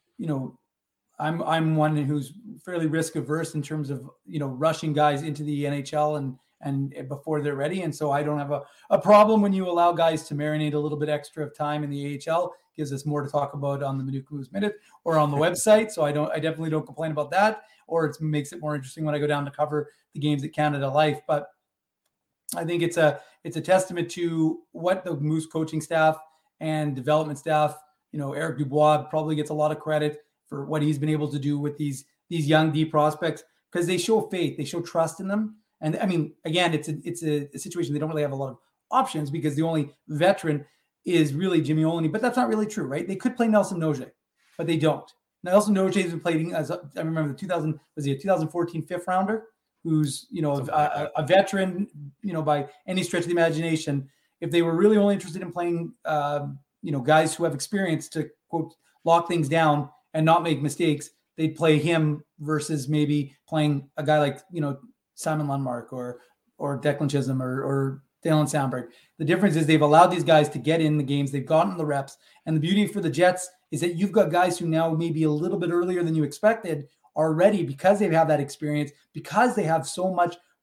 I'm one who's fairly risk averse in terms of, rushing guys into the NHL and before they're ready. And so I don't have a problem when you allow guys to marinate a little bit extra of time in the AHL. Gives us more to talk about on the Minute Moves Minute or on the website. So I definitely don't complain about that, or it makes it more interesting when I go down to cover the games at Canada Life. But I think it's a testament to what the Moose coaching staff and development staff, Eric Dubois probably gets a lot of credit for what he's been able to do with these young D prospects, because they show faith, they show trust in them. And I mean, again, it's a situation they don't really have a lot of options, because the only veteran is really Jimmy Olney, but that's not really true, right? They could play Nelson Noje, but they don't. Nelson Noje has been playing as I remember the 2014 fifth rounder, who's a veteran, by any stretch of the imagination. If they were really only interested in playing, guys who have experience to quote lock things down and not make mistakes, they'd play him versus maybe playing a guy like Simon Lundmark or Declan Chisholm or Dalen Sandberg. The difference is they've allowed these guys to get in the games. They've gotten the reps. And the beauty for the Jets is that you've got guys who now maybe a little bit earlier than you expected are ready because they have that experience, because they have so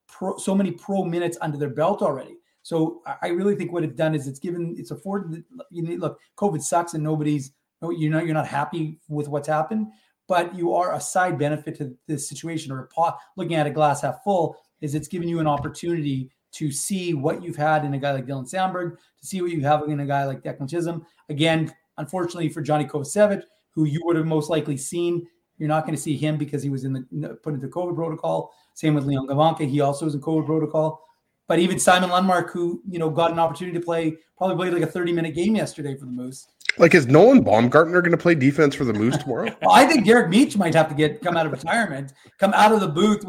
many pro minutes under their belt already. So I really think what it's done is it's afforded. Look, COVID sucks and you're not happy with what's happened, but you are a side benefit to this situation, or looking at a glass half full, is it's given you an opportunity to see what you've had in a guy like Dylan Sandberg, to see what you have in a guy like Declan Chisholm. Again, unfortunately for Johnny Kovacevic, who you would have most likely seen, you're not going to see him because he was put into COVID protocol. Same with Leon Gavanka. He also was in COVID protocol. But even Simon Lundmark, who, got an opportunity to probably played like a 30-minute game yesterday for the Moose. Like, is Nolan Baumgartner going to play defense for the Moose tomorrow? Well, I think Derek Meach might have to come out of retirement, come out of the booth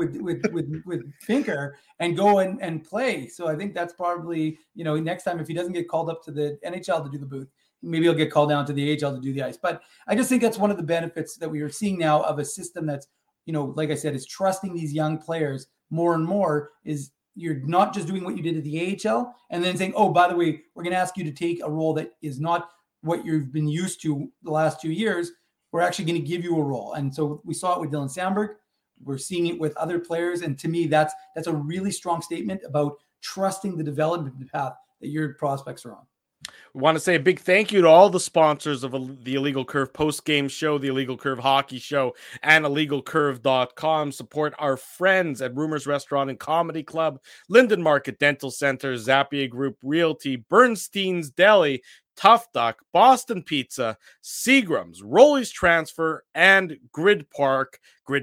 with Finker and go and play. So I think that's probably, next time, if he doesn't get called up to the NHL to do the booth, maybe he'll get called down to the AHL to do the ice. But I just think that's one of the benefits that we are seeing now of a system that's, like I said, is trusting these young players more and more. Is you're not just doing what you did at the AHL and then saying, oh, by the way, we're going to ask you to take a role that is not what you've been used to the last 2 years. We're actually going to give you a role. And so we saw it with Dylan Sandberg. We're seeing it with other players. And to me, that's a really strong statement about trusting the development path that your prospects are on. We want to say a big thank you to all the sponsors of the Illegal Curve post-game show, the Illegal Curve hockey show, and IllegalCurve.com. Support our friends at Rumors Restaurant and Comedy Club, Linden Market Dental Center, Zappia Group Realty, Bernstein's Deli, Tough Duck, Boston Pizza, Seagram's, Rolly's Transfer, and Grid Park,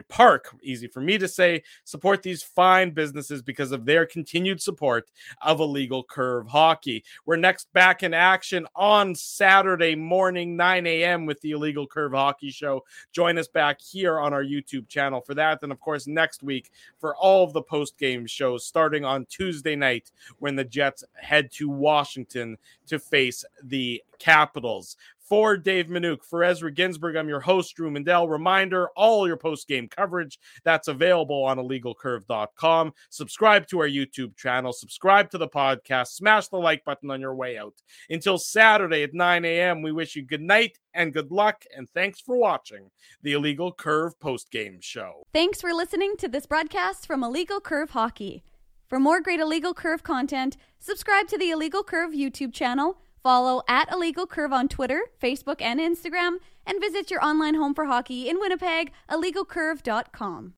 easy for me to say. Support these fine businesses because of their continued support of Illegal Curve hockey. We're next back in action on Saturday morning, 9 a.m. with the Illegal Curve hockey show. Join us back here on our YouTube channel for that. And of course, next week for all of the post-game shows starting on Tuesday night when the Jets head to Washington to face the Capitals. For Dave Minuk, for Ezra Ginsburg, I'm your host, Drew Mandel. Reminder, all your post-game coverage, that's available on IllegalCurve.com. Subscribe to our YouTube channel. Subscribe to the podcast. Smash the like button on your way out. Until Saturday at 9 a.m., we wish you good night and good luck, and thanks for watching the Illegal Curve post-game show. Thanks for listening to this broadcast from Illegal Curve Hockey. For more great Illegal Curve content, subscribe to the Illegal Curve YouTube channel, follow at Illegal Curve on Twitter, Facebook, and Instagram, and visit your online home for hockey in Winnipeg, IllegalCurve.com.